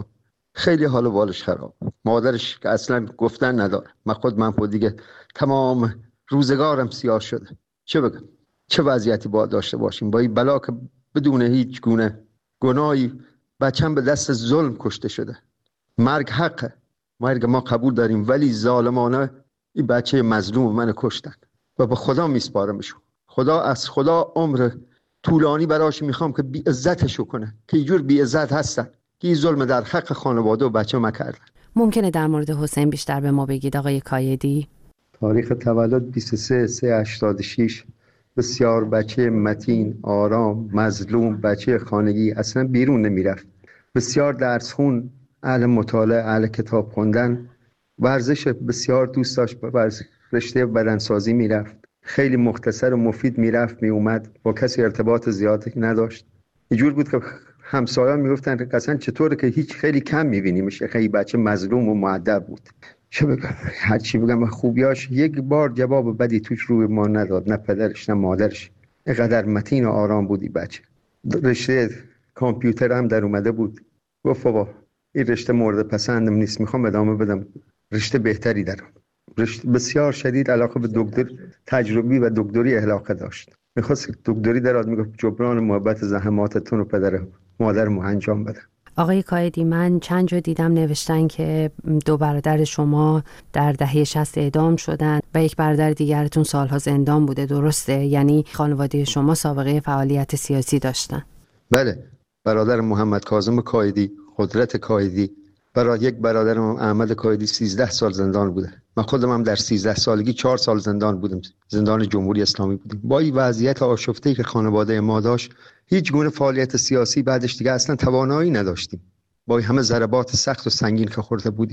خیلی حال و بالش خراب. مادرش که اصلا گفتن نداره. من خود من خود دیگه تمام روزگارم سیاه شده. چه بگم؟ چه وضعیتی باید داشته باشیم با این بلا که بدون هیچ گونه گناهی بچم به دست ظلم کشته شده. مرگ حقه، مرگ ما قبول داریم، ولی ظالمانه این بچه مظلوم من کشتن و به خدا میسپارمشون. خدا از خدا عمر طولانی براش میخوام که بی عزتشو کنه که اینجور بی عزت هستن که این ظلم در حق خانواده و بچه ما کردن. ممکنه در مورد حسین بیشتر به ما بگید آقای کایدی؟ تاریخ تولد بیست و سه سه هشتاد و شش. بسیار بچه متین، آرام، مظلوم، بچه خانگی، اصلا بیرون نمیرفت. بسیار درس خون، اهل مطالعه، اهل کتاب خوندن، ورزش بسیار دوست داشت، ورزش رشته بدنسازی میرفت. خیلی مختصر و مفید میرفت می اومد، با کسی ارتباط زیادی نداشت. اینجور بود که همسایه‌ها میگفتن که اصلا چطوره که هیچ خیلی کم میبینیمش. خیلی بچه مظلوم و مؤدب بود. چه بگم؟ هر چی بگم خوبیاش یک بار جواب بدی توش روی ما نداد، نه پدرش نه مادرش. اینقدر متین و آرام بودی بچه. رشته کامپیوتر هم در اومده بود. گفت بابا این رشته مورد پسندم نیست، میخوام ادامه بدم رشته بهتری دارم. رشته بسیار شدید علاقه به دکتر، تجربی و دکتری علاقه داشت. میخواست دکتری درات، میگفت جبران محبت زحماتتون و پدر مادرمو انجام بده. آقای کایدی، من چند جا دیدم نوشتن که دو برادر شما در دهه شصت اعدام شدن و یک برادر دیگرتون سالها زندان بوده، درسته؟ یعنی خانواده شما سابقه فعالیت سیاسی داشتن؟ بله، برادر محمد کاظم کایدی، قدرت کایدی، برای یک برادرم احمد کایدی سیزده سال زندان بوده. من خودم هم در سیزده سالگی چهار سال زندان بودم، زندان جمهوری اسلامی بودیم. با این وضعیت آشفته‌ای که خانواده ما داشت، هیچ گونه فعالیت سیاسی بعدش دیگه اصلا توانایی نداشتیم. با همه ضربات سخت و سنگین که خورده بودیم.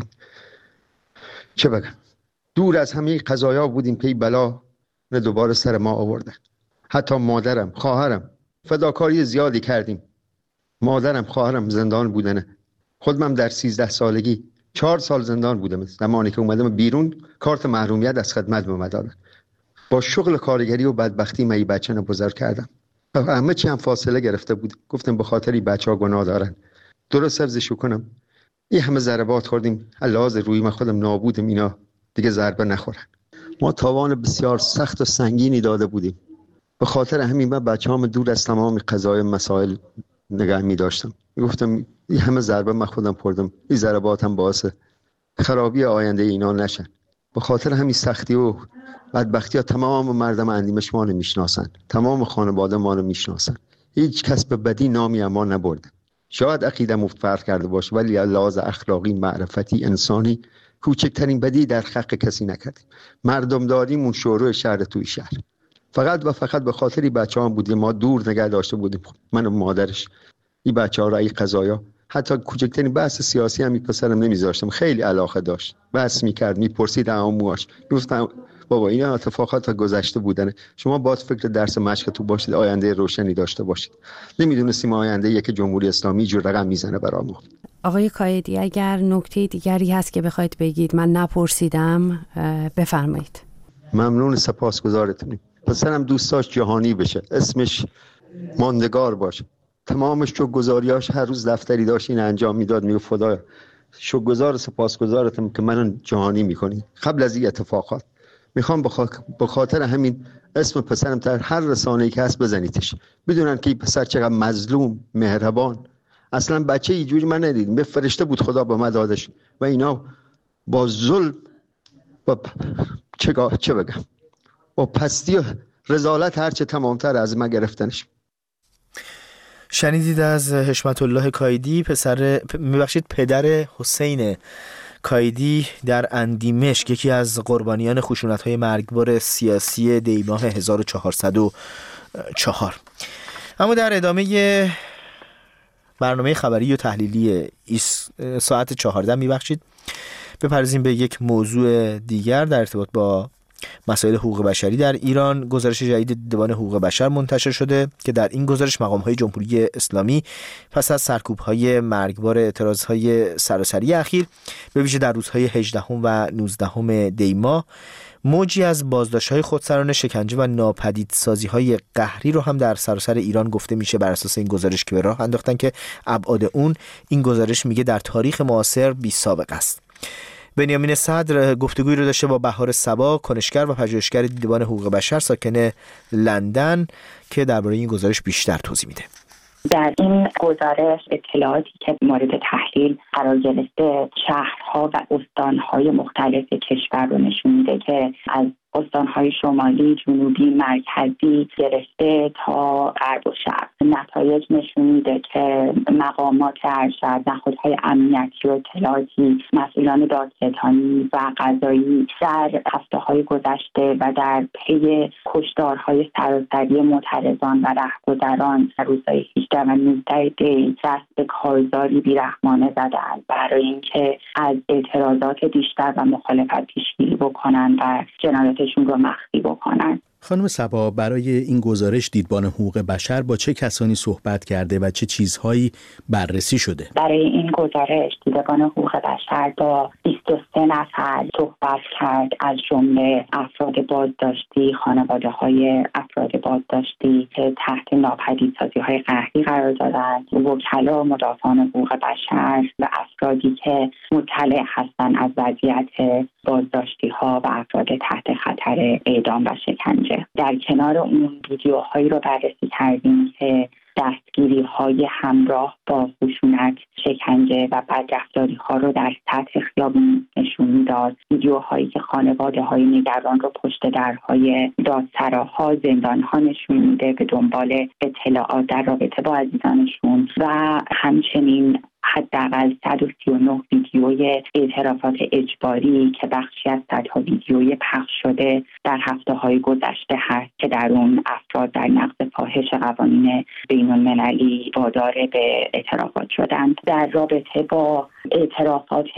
چه بگم؟ دور از همه قضایا بودیم که این بلا دوباره سر ما آورده. حتی مادرم، خواهرم فداکاری زیادی کردیم. مادرم، خواهرم زندان بودن. خودم در سیزده سالگی چهار سال زندان بودم. زمانی که اومدم بیرون کارت محرومیت از خدمت به من دادن. با شغل کارگری و بدبختی من این بچه رو بزرگ کردم. همه چی هم فاصله گرفته بود. گفتم به خاطر این بچه ها گناه دارن، درست حفظشو کنم. این همه ضربات خوردیم، لحاظ روی من خودم نابودم، اینا دیگه ضربه نخورن. ما تاوان بسیار سخت و سنگینی داده بودیم. به خاطر همین من بچه‌هام دور از تمام قضایا مسائل نگاه می داشتم. گفتم این همه ضربه من خودم خوردم، این ضربات هم باعث خرابی آینده اینا نشن. به خاطر همین سختی و بدبختی ها تمام مردم اندیمش ما رو میشناسن، تمام خانواده ما رو میشناسن. هیچ کس به بدی نامی ما نبرده. شاید عقیده‌مو فرق کرده باشه، ولی لحاظ اخلاقی، معرفتی، انسانی کوچکترین بدی در حق کسی نکردیم. مردم داریمون شورای شهر توی شهر. فقط و فقط به خاطر بچه‌ها بودیم، ما دور نگه داشته بودیم، من و مادرش این بچه‌ها را این قضایا، حتی کوچکترین بحث سیاسی هم این پسرم نمیذاشتم. خیلی علاقه داشت، بحث میکرد، میپرسید عموش. گفتم بابا اینا اتفاقات گذشته بودن، شما باید فکر درس مشق تو باشید، آینده روشنی داشته باشید. نمیدونستیم آینده یک جمهوری اسلامی جور رقم میزنه برامون. آقای کایدی، اگر نکته دیگری هست که بخواید بگید من نپرسیدم بفرمایید. ممنون، سپاسگزارتونیم. پسرم دوست داشت جهانی بشه، اسمش ماندگار باشه. تمامش شکرگزاریاش هر روز دفتری داشت این انجام میداد. میگه خدایا شکرگزار و سپاسگزارتم که منو جهانی میکنی. قبل از این اتفاقات میخوام به خاطر همین اسم پسرم در هر رسانه‌ای که هست بزنیدش، بدونن که این پسر چقدر مظلوم، مهربان. اصلا بچه اینجوری من ندیدم، به فرشته بود خدا به من دادش و اینا با ظلم و چه چه بگم با پستی و رذالت هرچه تمامتر از من گرفتنش. شنیدید از حشمت الله کایدی، پسر میبخشید پدر حسین کایدی در اندیمشک، یکی از قربانیان خشونت‌های مرگبار سیاسی دیماه هزار و چهارصد و چهار. اما در ادامه برنامه خبری و تحلیلی ساعت چهارده میبخشید بپردازیم به یک موضوع دیگر در ارتباط با مسائل حقوق بشری در ایران. گزارش جدید دیوان حقوق بشر منتشر شده که در این گزارش مقام‌های جمهوری اسلامی پس از سرکوب‌های مرگبار اعتراض‌های سراسری اخیر به ویژه در روزهای هجدهم و نوزدهم دی ماه موجی از بازداشت‌های خودسرانه، شکنجه و ناپدیدسازی‌های قهری رو هم در سراسر ایران گفته میشه بر اساس این گزارش که به راه انداختن که ابعاد اون این گزارش میگه در تاریخ معاصر بی سابقه است. بنیامین صدر گفتگوی رو داشته با بهار صبا، کنشگر و پژوهشگر دیدبان حقوق بشر ساکن لندن که درباره این گزارش بیشتر توضیح میده. در این گزارش اطلاعاتی که مورد تحلیل قرار گرفته شهرها و استانهای مختلف کشور رو نشون میده که از استانهای شمالی، جنوبی، مرکزی گرفته تا غرب و شرق. نتایج نشون میده که مقامات ارشد، نهادهای امنیتی و اطلاعاتی، مسئولان دادستانی و قضایی در هفته‌های گذشته و در پی کشتارهای سراسری معترضان و رهگذران در روزهای هجده و نوزده دی دست به کارزاری بیرحمانه زدند برای اینکه از اعتراضات بیشتر و مخالفت پیشگیری بکنند و جنایاتشون رو مخفی بکنند. خانم صبا، برای این گزارش دیدبان حقوق بشر با چه کسانی صحبت کرده و چه چیزهایی بررسی شده؟ برای این گزارش دیدبان حقوق بشر با بیست و سه نفر صحبت کرد، از جمله افراد بازداشتی، خانواده‌های افراد بازداشتی که تحت ناپدیدسازی‌های قهری قرار دارند، وکلا مدافعان حقوق بشر و افرادی که مطلع هستند از وضعیت بازداشتی‌ها و افراد تحت خطر اعدام و شکنجه. در کنار اون ویدیوهایی رو بررسی کردیم که دستگیری‌های همراه با خشونت، شکنجه و بدرفتاری‌ها رو در سطح خیابون نشون میداد. ویدیوهایی که خانواده‌های نگران رو پشت درهای دادسراها، زندان‌ها نشون میده به دنبال اطلاعات در رابطه با عزیزانشون و همچنین حداقل صد و سی و نه ویدیوی اعترافات اجباری که بخشی از صدها ویدیوی پخش شده در هفته‌های گذشته هست که در اون افراد در نقض فاحش قوانین بین‌المللی وادار به اعترافات شدند. در رابطه با اعترافات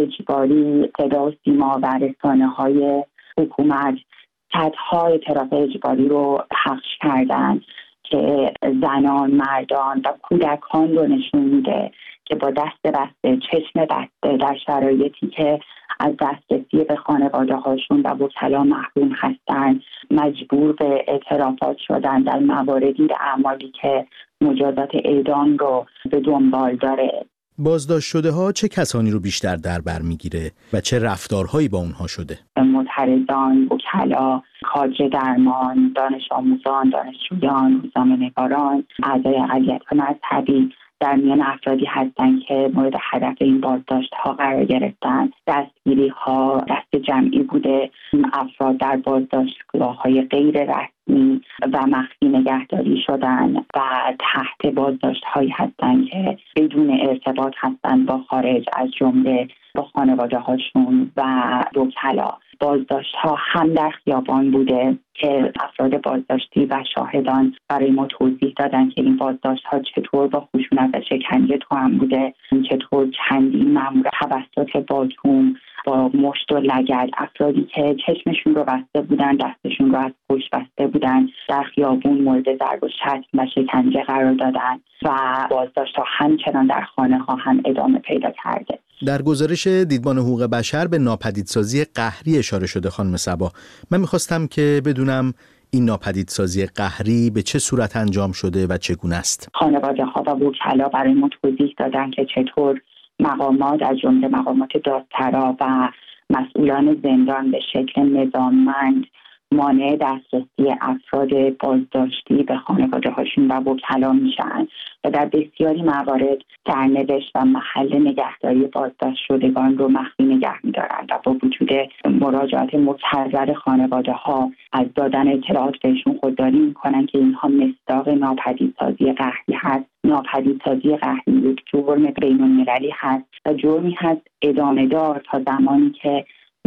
اجباری صدا و سیما و رسانه‌های حکومت صدها اعتراف اجباری رو پخش کردند که زنان، مردان و کودکان رو نشون میده که با دست بسته، چشم بسته در شرایطی که از دسترسی به خانواده هاشون و وکلا محروم هستن مجبور به اعترافات شدن در مواردی به اعمالی که مجازات اعدام رو به دنبال داره. بازداشت شده ها چه کسانی رو بیشتر در بر میگیره و چه رفتارهایی با اونها شده؟ معترضان، وکلا، کادر درمان، دانش آموزان، دانشجویان، روزنامه‌نگاران، اعضای اقلیت‌های مذهبی در میان افرادی هستند که مورد هدف این بازداشت ها قرار گرفتن. دستگیری ها دست جمعی بوده، افراد در بازداشتگاه های غیر رسمی و مخفی نگهداری شدن و تحت بازداشت هایی هستند که بدون ارتباط هستند با خارج، از جمله با خانواده هاشون و وکلا. بازداشت ها هم در خیابان بوده که افراد بازداشتی و شاهدان برای ما توضیح دادن که این بازداشت ها چطور با خشونت و شکنجه توأم بوده، چطور چندین مأمور توسط باتوم با مشت و لگد افرادی که چشمشون رو بسته بودن، دستشون رو از پشت بسته بودن، در خیابون مورد ضرب و شتم و شکنجه قرار دادن و بازداشت ها همچنان در خانه ها هم ادامه پیدا کرده. در گزارش دیدبان حقوق بشر به ناپدیدسازی قهری اشاره شده خانم صبا. من میخواستم که بدونم این ناپدیدسازی قهری به چه صورت انجام شده و چگونه است؟ خانواده ها و وکلا برای ما توضیح دادن که چطور مقامات از جمله مقامات دادسرا و مسئولان زندان به شکل نظاممند مانع دسترسی افراد بازداشتی به خانواده هاشون و وکلا میشن و در بسیاری موارد سرنوشت و محل نگهداری بازداشت شدگان رو مخفی نگه میدارند و با وجود مراجعات مکرر خانواده ها از دادن اطلاعات بهشون خودداری میکنن که اینها مصداق ناپدیدسازی قهری هست. ناپدیدسازی قهری یک جرم بین‌المللی هست و جرمی هست ادامه دار تا زمانی که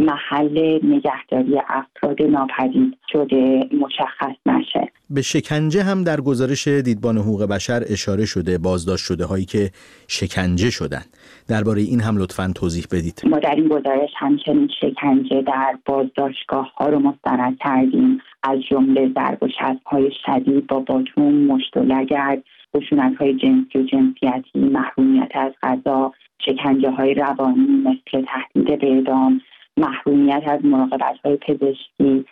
محل نگهداری افراد ناپدید شده مشخص نشه. به شکنجه هم در گزارش دیدبان حقوق بشر اشاره شده، بازداشت شده هایی که شکنجه شدن. درباره این هم لطفاً توضیح بدید. ما در این گزارش همچنین شکنجه در بازداشتگاه ها رو مستند کردیم، از جمله ضرب و شتم های شدید با باتوم، مشت و لگد، خشونت های جنسی و جنسیتی، محرومیت از غذا، شکنجه های روانی مثل تهدید به اعدام محرومیت از مراقبت‌های پزشکی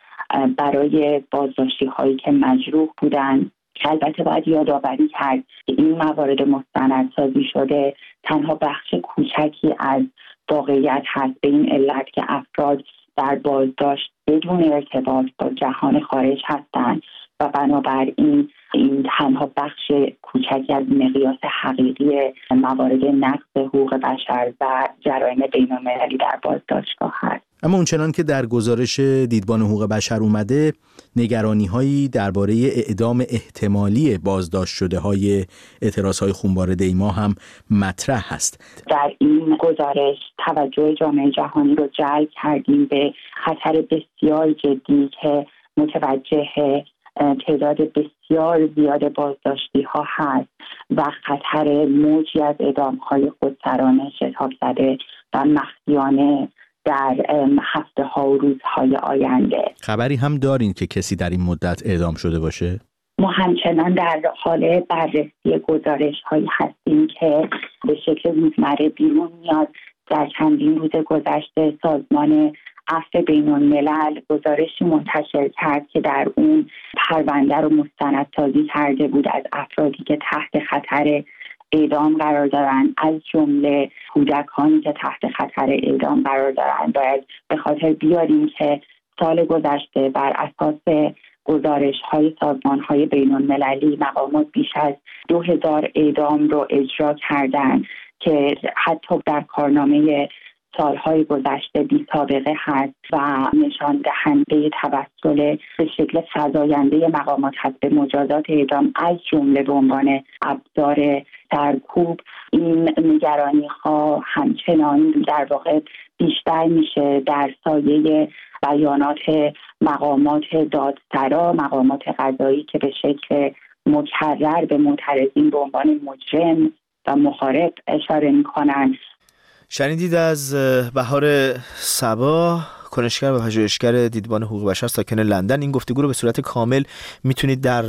برای بازداشتی هایی که مجروح بودن، که البته باید یادآوری کرد که این موارد مستندسازی شده تنها بخش کوچکی از واقعیت هست، به این علت که افراد در بازداشت بدون ارتباط با جهان خارج هستند و بنابراین این تنها بخش کوچکی از مقیاس حقیقی موارد نقض حقوق بشر و جرایم بین‌المللی در بازداشتگاه هست. اما اونچنان که در گزارش دیدبان حقوق بشر اومده، نگرانی‌هایی درباره اعدام احتمالی بازداشت شده های اعتراضهای خونبار دیما هم مطرح هست. در این گزارش توجه جامعه جهانی رو جلب کردیم به خطر بسیار جدی که متوجه تعداد بسیار زیاد بازداشتی ها هست و خطر موجی از اعدام‌های خودسرانه شتاب زده و مخفیانه در هفته ها و روزهای آینده. خبری هم دارین که کسی در این مدت اعدام شده باشه؟ ما همچنان در حال بررسی گزارش هایی هستیم که به شکل روزمره بیرون میاد. در چندین روز گذشته سازمان عفو بین‌الملل گزارشی منتشر کرد که در اون پرونده رو مستندسازی کرده بود از افرادی که تحت خطر اعدام قرار دارن، از جمله کودکانی که تحت خطر اعدام قرار دارن. باید به خاطر بیاریم که سال گذشته بر اساس گزارش‌های سازمان‌های بین‌المللی مقامات بیش از دو هزار اعدام رو اجرا کردن که حتی در کارنامه سالهای گذشته بی سابقه هست و نشان دهنده توسل به شکل فزاینده مقامات هست به مجازات اعدام، از جمله به عنوان ابزار سرکوب. این نگرانی ها همچنان در واقع بیشتر میشه در سایه بیانات مقامات دادسرا، مقامات قضایی که به شکل مکرر به معترضین به عنوان مجرم و محارب اشاره میکنن. شنیدید از بهار صبا، کنشگر و پژوهشگر دیدبان حقوق بشر ساکن لندن. این گفتگو رو به صورت کامل میتونید در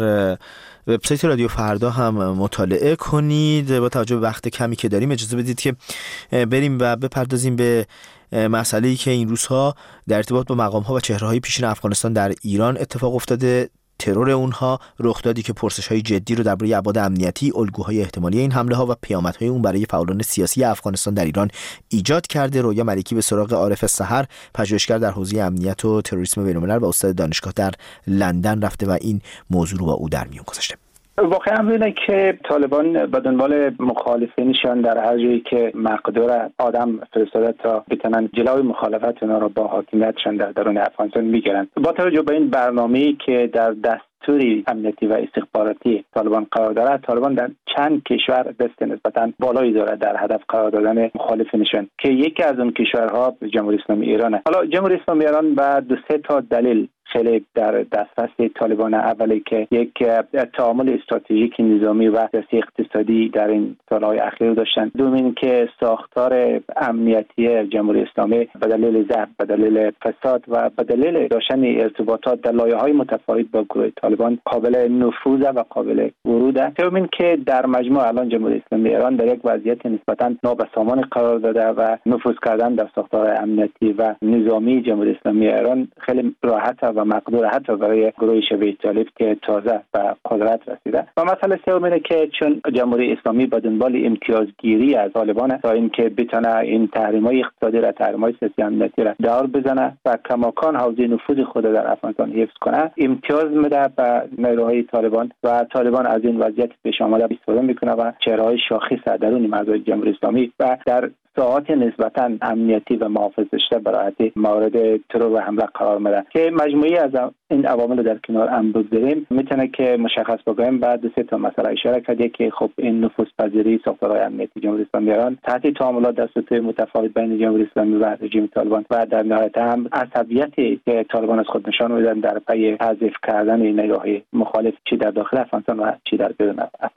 وبسایت رادیو فردا هم مطالعه کنید. با توجه به وقت کمی که داریم اجازه بدید که بریم و بپردازیم به مسئله‌ای که این روزها در ارتباط با مقام‌ها و چهره‌های پیشین افغانستان در ایران اتفاق افتاده. ترور اونها، رخدادی که پرسش‌های جدی رو درباره ابعاد امنیتی، الگوهای احتمالی این حمله‌ها و پیامدهای اون برای فعالان سیاسی افغانستان در ایران ایجاد کرده. رویا ملکی به سراغ عارف سحر، پژوهشگر در حوزه امنیت و تروریسم بین‌الملل و استاد دانشگاه در لندن رفته و این موضوع رو با او در میون گذاشته. واقعا اینه که طالبان به دنبال مخالفینشان در هر جایی که مقدور آدم فرستاده تا بتونن جلوی مخالفت اونا رو با حاکمیتشان در درون افغانستان میگیرن. با توجه به این برنامه‌ای که در دست دستوری امنیتی و استخباراتی طالبان قرار دارد، طالبان در چند کشور دست نسبتاً بالایی دارد در هدف قرار دادن مخالفینشان که یکی از اون کشورها جمهوری اسلامی ایرانه. حالا جمهوری اسلامی ایران با دو سه تا دلیل خیلی در دسترس طالبان، اولی که یک تعامل استراتژیک نظامی و سیاسی اقتصادی در این سالهای اخیر داشتن، دومین که ساختار امنیتی جمهوری اسلامی به دلیل ضعف، به دلیل فساد و به دلیل داشتن ارتباطات در لایه‌های متفاوت با گروه طالبان قابل نفوذ و قابل ورود. سومین که در مجموع الان جمهوری اسلامی ایران در یک وضعیت نسبتاً نابسامان قرار داده و نفوذ کردن در ساختار امنیتی و نظامی جمهوری اسلامی ایران خیلی راحت و مقدور حتی برای گروه شبیه طالب که تازه به قدرت رسیده. و مسئله سوم اینه که چون جمهوری اسلامی با دنبال امتیازگیری از طالبان تا اینکه بتونه این تحریم‌های اقتصادی را، تحریم‌های سیاسی امنیتی را دار بزنه و کماکان حوزه نفوذ خود در افغانستان حفظ کنه، امتیاز میده به نیروهای طالبان و طالبان از این وضعیت پیش آمده استفاده میکنه و چهره‌های شاخص درون مردم جمهوری اسلامی و در ساعات نسبتاً امنیتی و محافظ داشته برای مورد ترور و حمله قرار میده که مجموعی از این عوامل در کنار هم بگذاریم میتونه که مشخص بگویم بعد سه تا مسئله اشاره کرده که خب این نفوذپذیری ساختارهای امنیتی جمهوری اسلامی ایران تحت تعاملات در سطوح متفاوت بین جمهوری اسلامی و رژیم طالبان و در نهایت هم عصبیتی که طالبان از خود نشان میدن در پی حذف کردن نیروهای مخالف چی در داخل افغانستان و چی در بیرون افغانستان.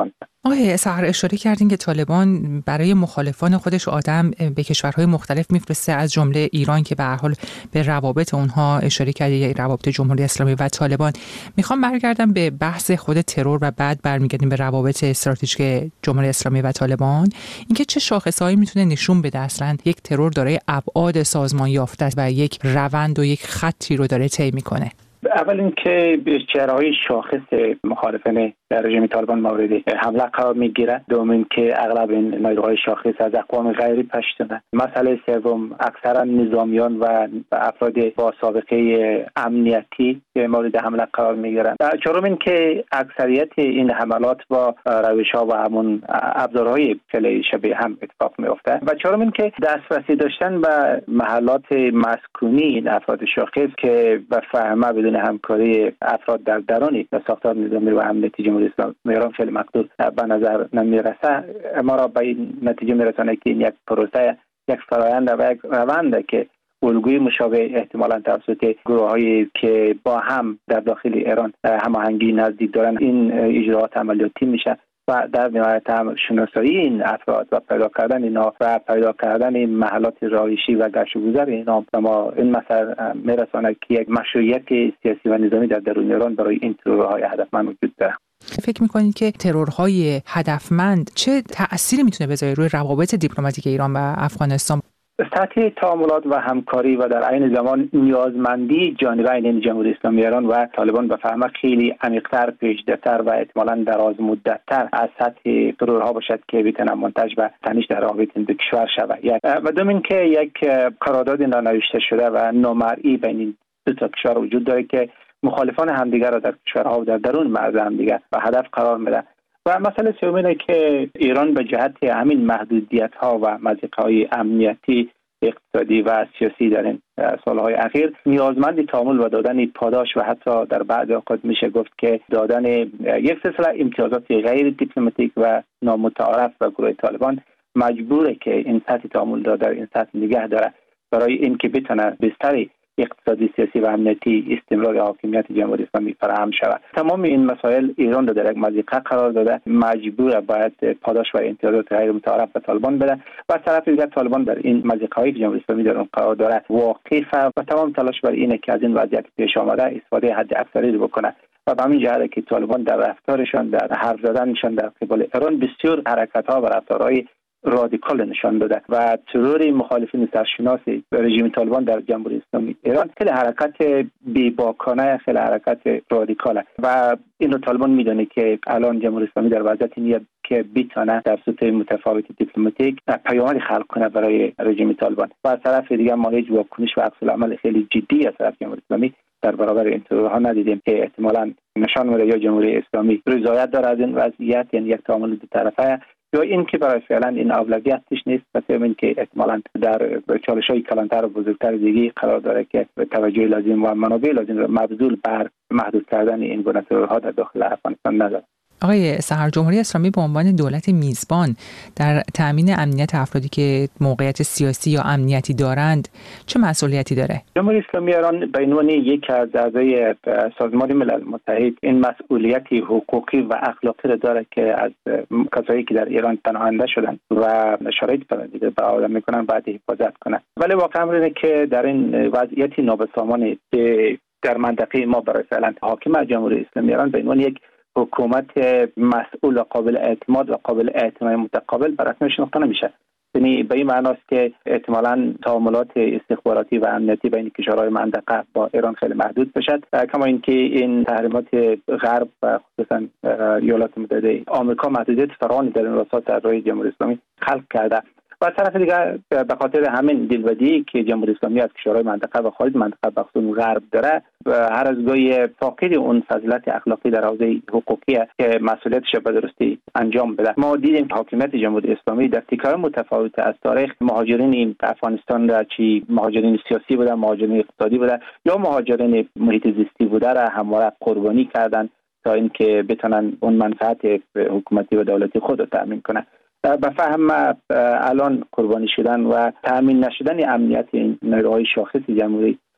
آقای سحر اشاره کردین که طالبان برای مخالفان خودش آدم به کشورهای مختلف میفرسته، از جمله ایران که به هر حال به روابط اونها اشاره کردی، روابط جمهوری اسلامی و طالبان. میخوام برگردم به بحث خود ترور و بعد برمیگردیم به روابط استراتژیک جمهوری اسلامی و طالبان. اینکه چه شاخصهایی میتونه نشون بده اصلا یک ترور داره ابعاد سازمان یافته و یک روند و یک خطی رو داره طی میکنه. اول اینکه چهره‌های شاخص مخالفین رژیم طالبان مورد حمله قرار میگیره. دوم اینکه اغلب این نیروهای شاخص از اقوام غیری پشتونه. مسئله سوم اکثرا نظامیان و افراد با سابقه امنیتی مورد حمله قرار میگیرند. چهارم اینکه اکثریت این حملات با روش‌ها و همون ابزارهای خیلی شبیه هم اتفاق میفته. و چهارم اینکه دسترسی داشتن به محلات مسکونی این افراد شاخص که به فهمه بدون همکاری افراد در درون ساختار نظامی و امنیتی جمهوری اسلامی ایران خیلی مقدور به نظر نمیرسه. ما را به این نتیجه میرسونه که این یک پروسه، یک فرآیند و یک رونده که الگوی مشابه احتمالاً توسط گروه‌هایی که با هم در داخل ایران هماهنگی نزدیک دارن این اجراءات عملیاتی میشه و در نهایت هم شناسایی این افراد و پیدا کردن اینا و پیدا کردن این محلات رهایشی و گشت و گذر اینا ما این مسئله میرسونه که یک مشروعیت سیاسی و نظامی در درون ایران برای این ترورهای هدفمند وجود داره. فکر می‌کنید که ترورهای هدفمند چه تأثیری میتونه بذاره روی روابط دیپلماتیک ایران و افغانستان؟ سطح تعاملات و همکاری و در عین زمان نیازمندی جانبین جمهوری اسلامی ایران و طالبان به فهم خیلی عمیق‌تر، پیچیده‌تر و احتمالاً دراز مدت‌تر از سطح ترورها باشد که بتونه منتج به تنش در روابط این دو کشور شود. و دوم اینکه یک قرارداد نانوشته شده و نامرئی بین این دو تا کشور وجود داره که مخالفان همدیگر را در کشورها و در درون مرز همدیگر به هدف قرار میده. و مسئله سوم اینه که ایران به جهت همین محدودیت‌ها و مضیقه‌های امنیتی، اقتصادی و سیاسی در این سالهای اخیر نیازمند تعامل و دادن پاداش و حتی در بعض اوقات میشه گفت که دادن یک سلسله امتیازات غیر دیپلماتیک و نامتعارف به گروه طالبان مجبوره که این سطح تعامل را در این سطح نگه داره برای اینکه بتونه بستر اقتصادی، سیاسی و امنیتی استمرار حاکمیت جمهوری اسلامی فراهم شود. تمام این مسائل ایران را در یک مضیقه قرار داده، مجبور باید پاداش و امتیازات غیر متعارف به طالبان بده و از طرف دیگر طالبان در این مضیقه‌ای که جمهوری اسلامی در اون قرار داره واقف و تمام تلاش برای اینه که از این وضعیت پیش آمده استفاده حد اکثری رو بکنه و به همین جهت که طالبان در رفتارشان، در حرف زدنشان در قبال ایران بسیار حرکت‌ها و رفتارهای رادیکال نشان داده و ترور مخالفین سرشناس رژیم طالبان در جمهوری اسلامی ایران خیلی حرکت بی‌باکانه، خیلی حرکت رادیکاله و اینو طالبان میدونه که الان جمهوری اسلامی در وضعیتی نیست که بتونه در سطح متفاوت دیپلماتیک پیامدی خلق کنه برای رژیم طالبان و از طرف دیگر ما هیچ واکنش و عکس العمل خیلی جدی از طرف جمهوری اسلامی در برابر این ترورها ندیدیم که احتمالاً نشان میده یا جمهوری اسلامی رضایت داره از این وضعیت، یعنی یک تعامل دو طرفه، یا این که برای فعلا این اولویتش نیست و سوم این که احتمالاً در چالش‌های کلانتر و بزرگتر دیگه قرار داره که توجه لازم و منابع لازم رو مبذول بر محدود کردن این گونه ترورها در داخل افغانستان نداره. آقای سحر، جمهوری اسلامی به عنوان دولت میزبان در تأمین امنیت افرادی که موقعیت سیاسی یا امنیتی دارند چه مسئولیتی داره؟ جمهوری اسلامی ایران به عنوان یک از اعضای سازمان ملل متحد این مسئولیتی حقوقی و اخلاقی را داره که از کسایی که در ایران پناهنده شدن و شرایط پناهندگی به آدم میکنن باید حفاظت کنه. ولی واقعا اینه که در این وضعیت نابسامانی در منطقه ما برای فعلا حاکم جمهوری اسلامی ایران به عنوان یک حکومت مسئول و قابل اعتماد و قابل اعتماد متقابل به رسمیت شناخته نمیشه. یعنی به این معناست که احتمالاً تعاملات استخباراتی و امنیتی بین کشورهای منطقه با ایران خیلی محدود بشد، کما اینکه این تحریمات غرب و خصوصا ایالات متحده آمریکا محدودیت فراوانی در این راستا در روی جمهوری اسلامی خلق کرده و از طرف دیگر به خاطر همین دلبدی که جمهوری اسلامی از کشورهای منطقه و خارج منطقه به خصوص غرب داره هر از گاهی فاقد اون فضیلت اخلاقی در حوزه حقوقی که مسئولیتش به درستی انجام بده. ما دیدیم که حاکمیت جمهوری اسلامی در تیکه‌های متفاوت از تاریخ مهاجرین افغانستان را چی مهاجرین سیاسی بوده، مهاجرین اقتصادی بوده یا مهاجرین محیط زیستی بوده را همواره قربانی کردن تا اینکه بتونن اون منفعت حکومتی و دولتی خود را تامین کنند. به فهم الان قربانی شدن و تامین نشدن امنیت این نیروهای شاخص جمهوری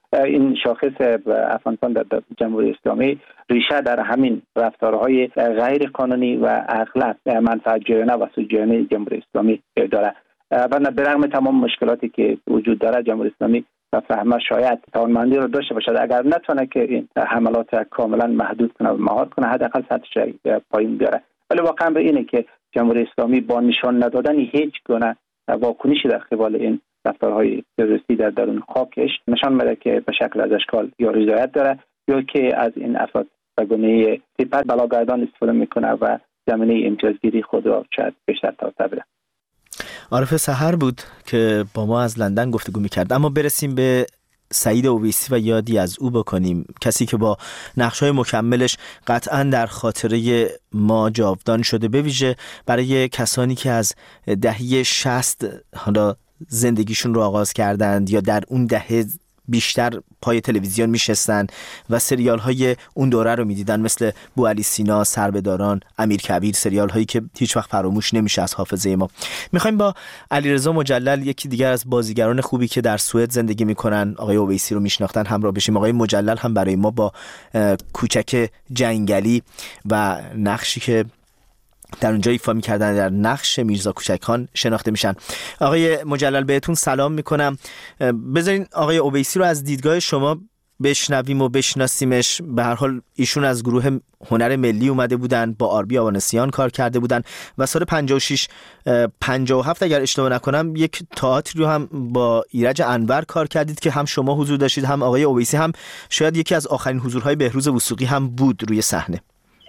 این شاخص افغانستان در جمهوری اسلامی ریشه در همین رفتارهای غیر قانونی و اغلب منفعت جویانه و سودجویانه جمهوری اسلامی داره. و به رغم تمام مشکلاتی که وجود داره جمهوری اسلامی و فهمه شاید توانمندی رو داشته باشد اگر نتونه که این حملات کاملا محدود کنه و مهار کنه حداقل سطحش پایین بیاره. ولی واقعا به اینه که جمهوری اسلامی با نشان ندادن هیچ گونه واکنشی در قبال این رفتارهای تروریستی در درون خاکش نشان میده که به شکل از اشکال یا رضایت داره یا که از این افراد به گونه سپر بلاگردان استفاده میکنه و زمینه امتیازگیری خود را شاید بیشتر توسعه بده. عارف سحر بود که با ما از لندن گفتگو میکرد. اما برسیم به سعید اویسی و یادی از او بکنیم، کسی که با نقش‌های مکملش قطعاً در خاطره ما جاودان شده، به ویژه برای کسانی که از دهه شصت حالا زندگیشون رو آغاز کردند یا در اون دهه بیشتر پای تلویزیون میشستن و سریال های اون دوره رو میدیدن، مثل بوعلی سینا، سربداران، امیر کبیر، سریال هایی که هیچ وقت فراموش نمیشه از حافظه ما. میخوایم با علیرضا مجلل، یکی دیگر از بازیگران خوبی که در سوئد زندگی میکنن، آقای اویسی رو میشناختن، همراه بشیم. آقای مجلل هم برای ما با کوچک جنگلی و نقشی که در اونجا ایفا می‌کردن در نقش میرزا کوچکخان شناخته میشن. آقای مجلل بهتون سلام میکنم. بذارین آقای اویسی رو از دیدگاه شما بشنویم و بشناسیمش. به هر حال ایشون از گروه هنر ملی اومده بودن، با آربی آوانسیان کار کرده بودن و سال پنجاه و شش پنجاه و هفت اگر اشتباه نکنم یک تئاتری رو هم با ایرج انور کار کردید که هم شما حضور داشتید هم آقای اویسی، هم شاید یکی از آخرین حضورهای بهروز وثوقی هم بود روی صحنه.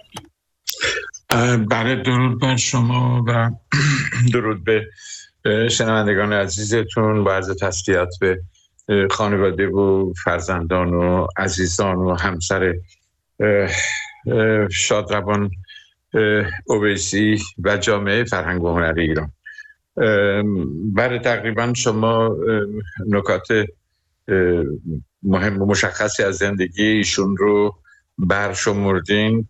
بله، درود بر شما و درود به شنوندگان عزیزتون و عرض تسلیت به خانواده و فرزندان و عزیزان و همسر شادروان اویسی و جامعه فرهنگ و هنر ایران. برای تقریبا شما نکات مهم و مشخصی از زندگی ایشون رو برشمردین.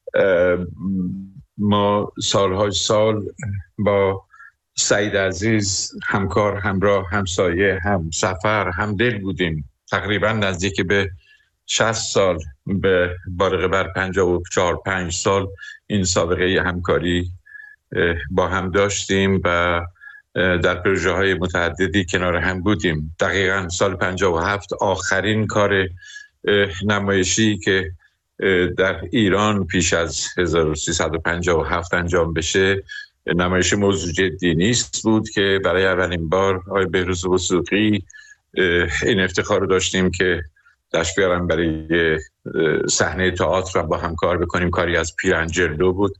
ما سالهای سال با سعید عزیز همکار، همراه، همسایه، هم سفر، هم دل بودیم. تقریبا نزدیک به شصت سال، به بالغ بر پنجاه و چهار پنج سال این سابقه همکاری با هم داشتیم و در پروژه های متعددی کنار هم بودیم. دقیقا سال پنجاه و هفت آخرین کار نمایشی که در ایران پیش از هزار و سیصد و پنجاه و هفت انجام بشه نمایش موضوع جدی نیست بود که برای اولین بار آقای بهروز وثوقی این افتخار رو داشتیم که دست بیارن برای صحنه تئاتر و با هم کار بکنیم. کاری از پیرنجلو بود،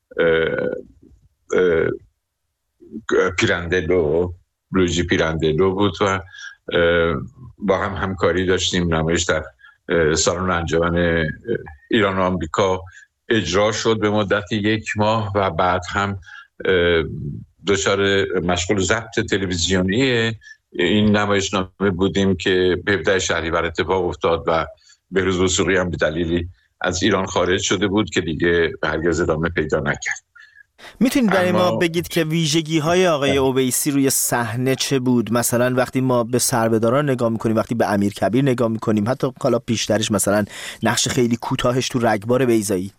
پیرندلو لویجی پیرندلو بود و با هم همکاری داشتیم. نمایش در سالن انجمن ایران و آمریکا اجرا شد به مدت یک ماه و بعد هم دچار مشغول ضبط تلویزیونی این نمایشنامه بودیم که به هفدهم شهریور اتفاق افتاد و بهروز وثوقی هم به دلیلی از ایران خارج شده بود که دیگه هرگز ادامه پیدا نکرد. میتونید برای اما... ما بگید که ویژگی های آقای اویسی روی صحنه چه بود؟ مثلا وقتی ما به سربداران نگاه میکنیم، وقتی به امیر کبیر نگاه میکنیم، حتی حالا پیشترش مثلا نقش خیلی کوتاهش تو رگبار بیضایی.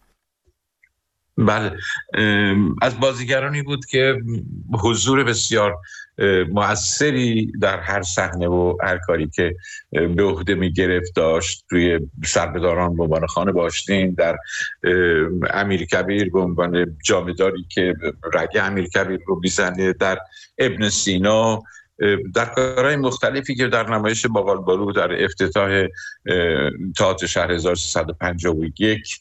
بله، از بازیگرانی بود که حضور بسیار مؤثری در هر صحنه و هر کاری که به عهده میگرفت داشت. توی سربداران به عنوان خانه باشتین، در امیر کبیر به عنوان جامه‌داری که رگ امیر کبیر رو میزنه، در ابن سینا، در کارهای مختلفی که در نمایش باقالبارو در افتتاح تئاتر شهر هزار و سیصد و پنجاه و یک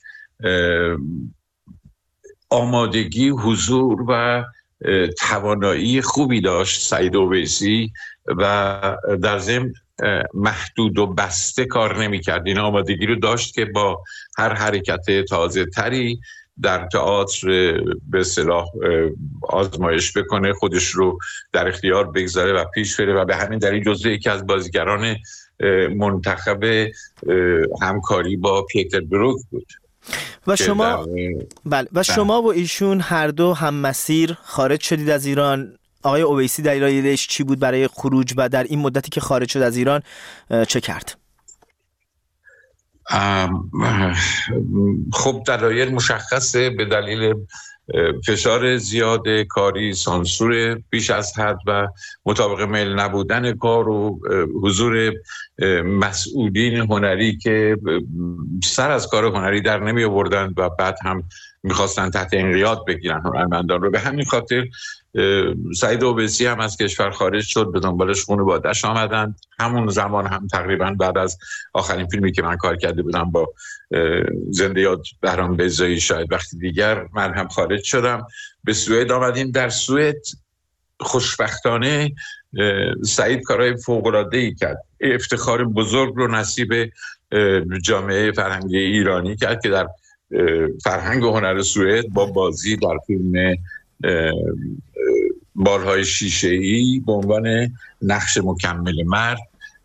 آمادگی، حضور و توانایی خوبی داشت سعید اویسی و در ضمن محدود و بسته کار نمی کرد. این آمادگی رو داشت که با هر حرکت تازه تری در تئاتر به اصطلاح آزمایش بکنه، خودش رو در اختیار بگذاره و پیش بره و به همین دلیل جزو یکی از بازیگران منتخب همکاری با پیتر بروک بود. و شما بله و شما و ایشون هر دو هم مسیر خارج شدید از ایران. آقای اویسی دلایلش چی بود برای خروج و در این مدتی که خارج شد از ایران چه کرد؟ خب دلایل مشخصه، به دلیل فشار زیاد کاری، سانسور بیش از حد و مطابق میل نبودن کار و حضور مسئولین هنری که سر از کار هنری در نمی آوردند و بعد هم میخواستن تحت انقیاد بگیرن هنرمندان رو. به همین خاطر سعید اویسی هم از کشور خارج شد، به دنبالش خانواده‌اش آمدند. همون زمان هم تقریبا بعد از آخرین فیلمی که من کار کرده بودم با زنده یاد بهرام بیضایی، شاید وقتی دیگر من هم خارج شدم، به سوئد آمدیم. در سوئد خوشبختانه سعید کارهای فوق‌العاده‌ای کرد، افتخار بزرگ رو نصیب جامعه فرهنگی ایرانی کرد که در فرهنگ و هنر سوئد با بازی در فیلم بالهای شیشه‌ای به عنوان نقش مکمل مرد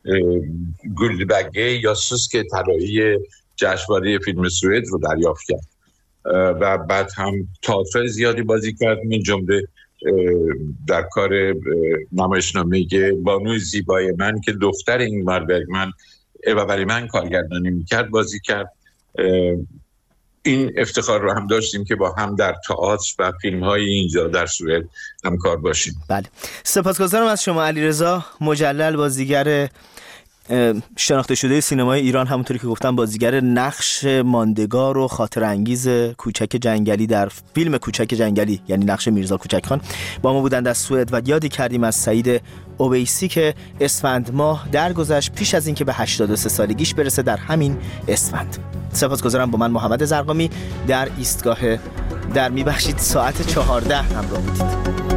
گلبگه یا سوسک طلایی جشنواره فیلم سوئد رو دریافت کرد و بعد هم تئاتر زیادی بازی کرد، من جمله در کار نمایشنامه بانوی زیبای من که دختر اینگمار برگمن و برای من کارگردانی میکرد بازی کرد. این افتخار رو هم داشتیم که با هم در تئاتر و فیلم‌های اینجا در سوئد همکار باشیم. بله، سپاسگزارم از شما علیرضا مجلل، بازیگر شناخته شده سینمای ایران، همونطوری که گفتم بازیگر نقش ماندگار و خاطر انگیز کوچک جنگلی در فیلم کوچک جنگلی، یعنی نقش میرزا کوچکخان، با ما بودند از سوئد. و یادی کردیم از سعید اویسی که اسفند ماه درگذشت پیش از اینکه به هشتاد و سه سالگیش برسه در همین اسفند. سپاسگزارم. با من محمد زرقامی در ایستگاه در میبخشید ساعت چهارده همراه بودید.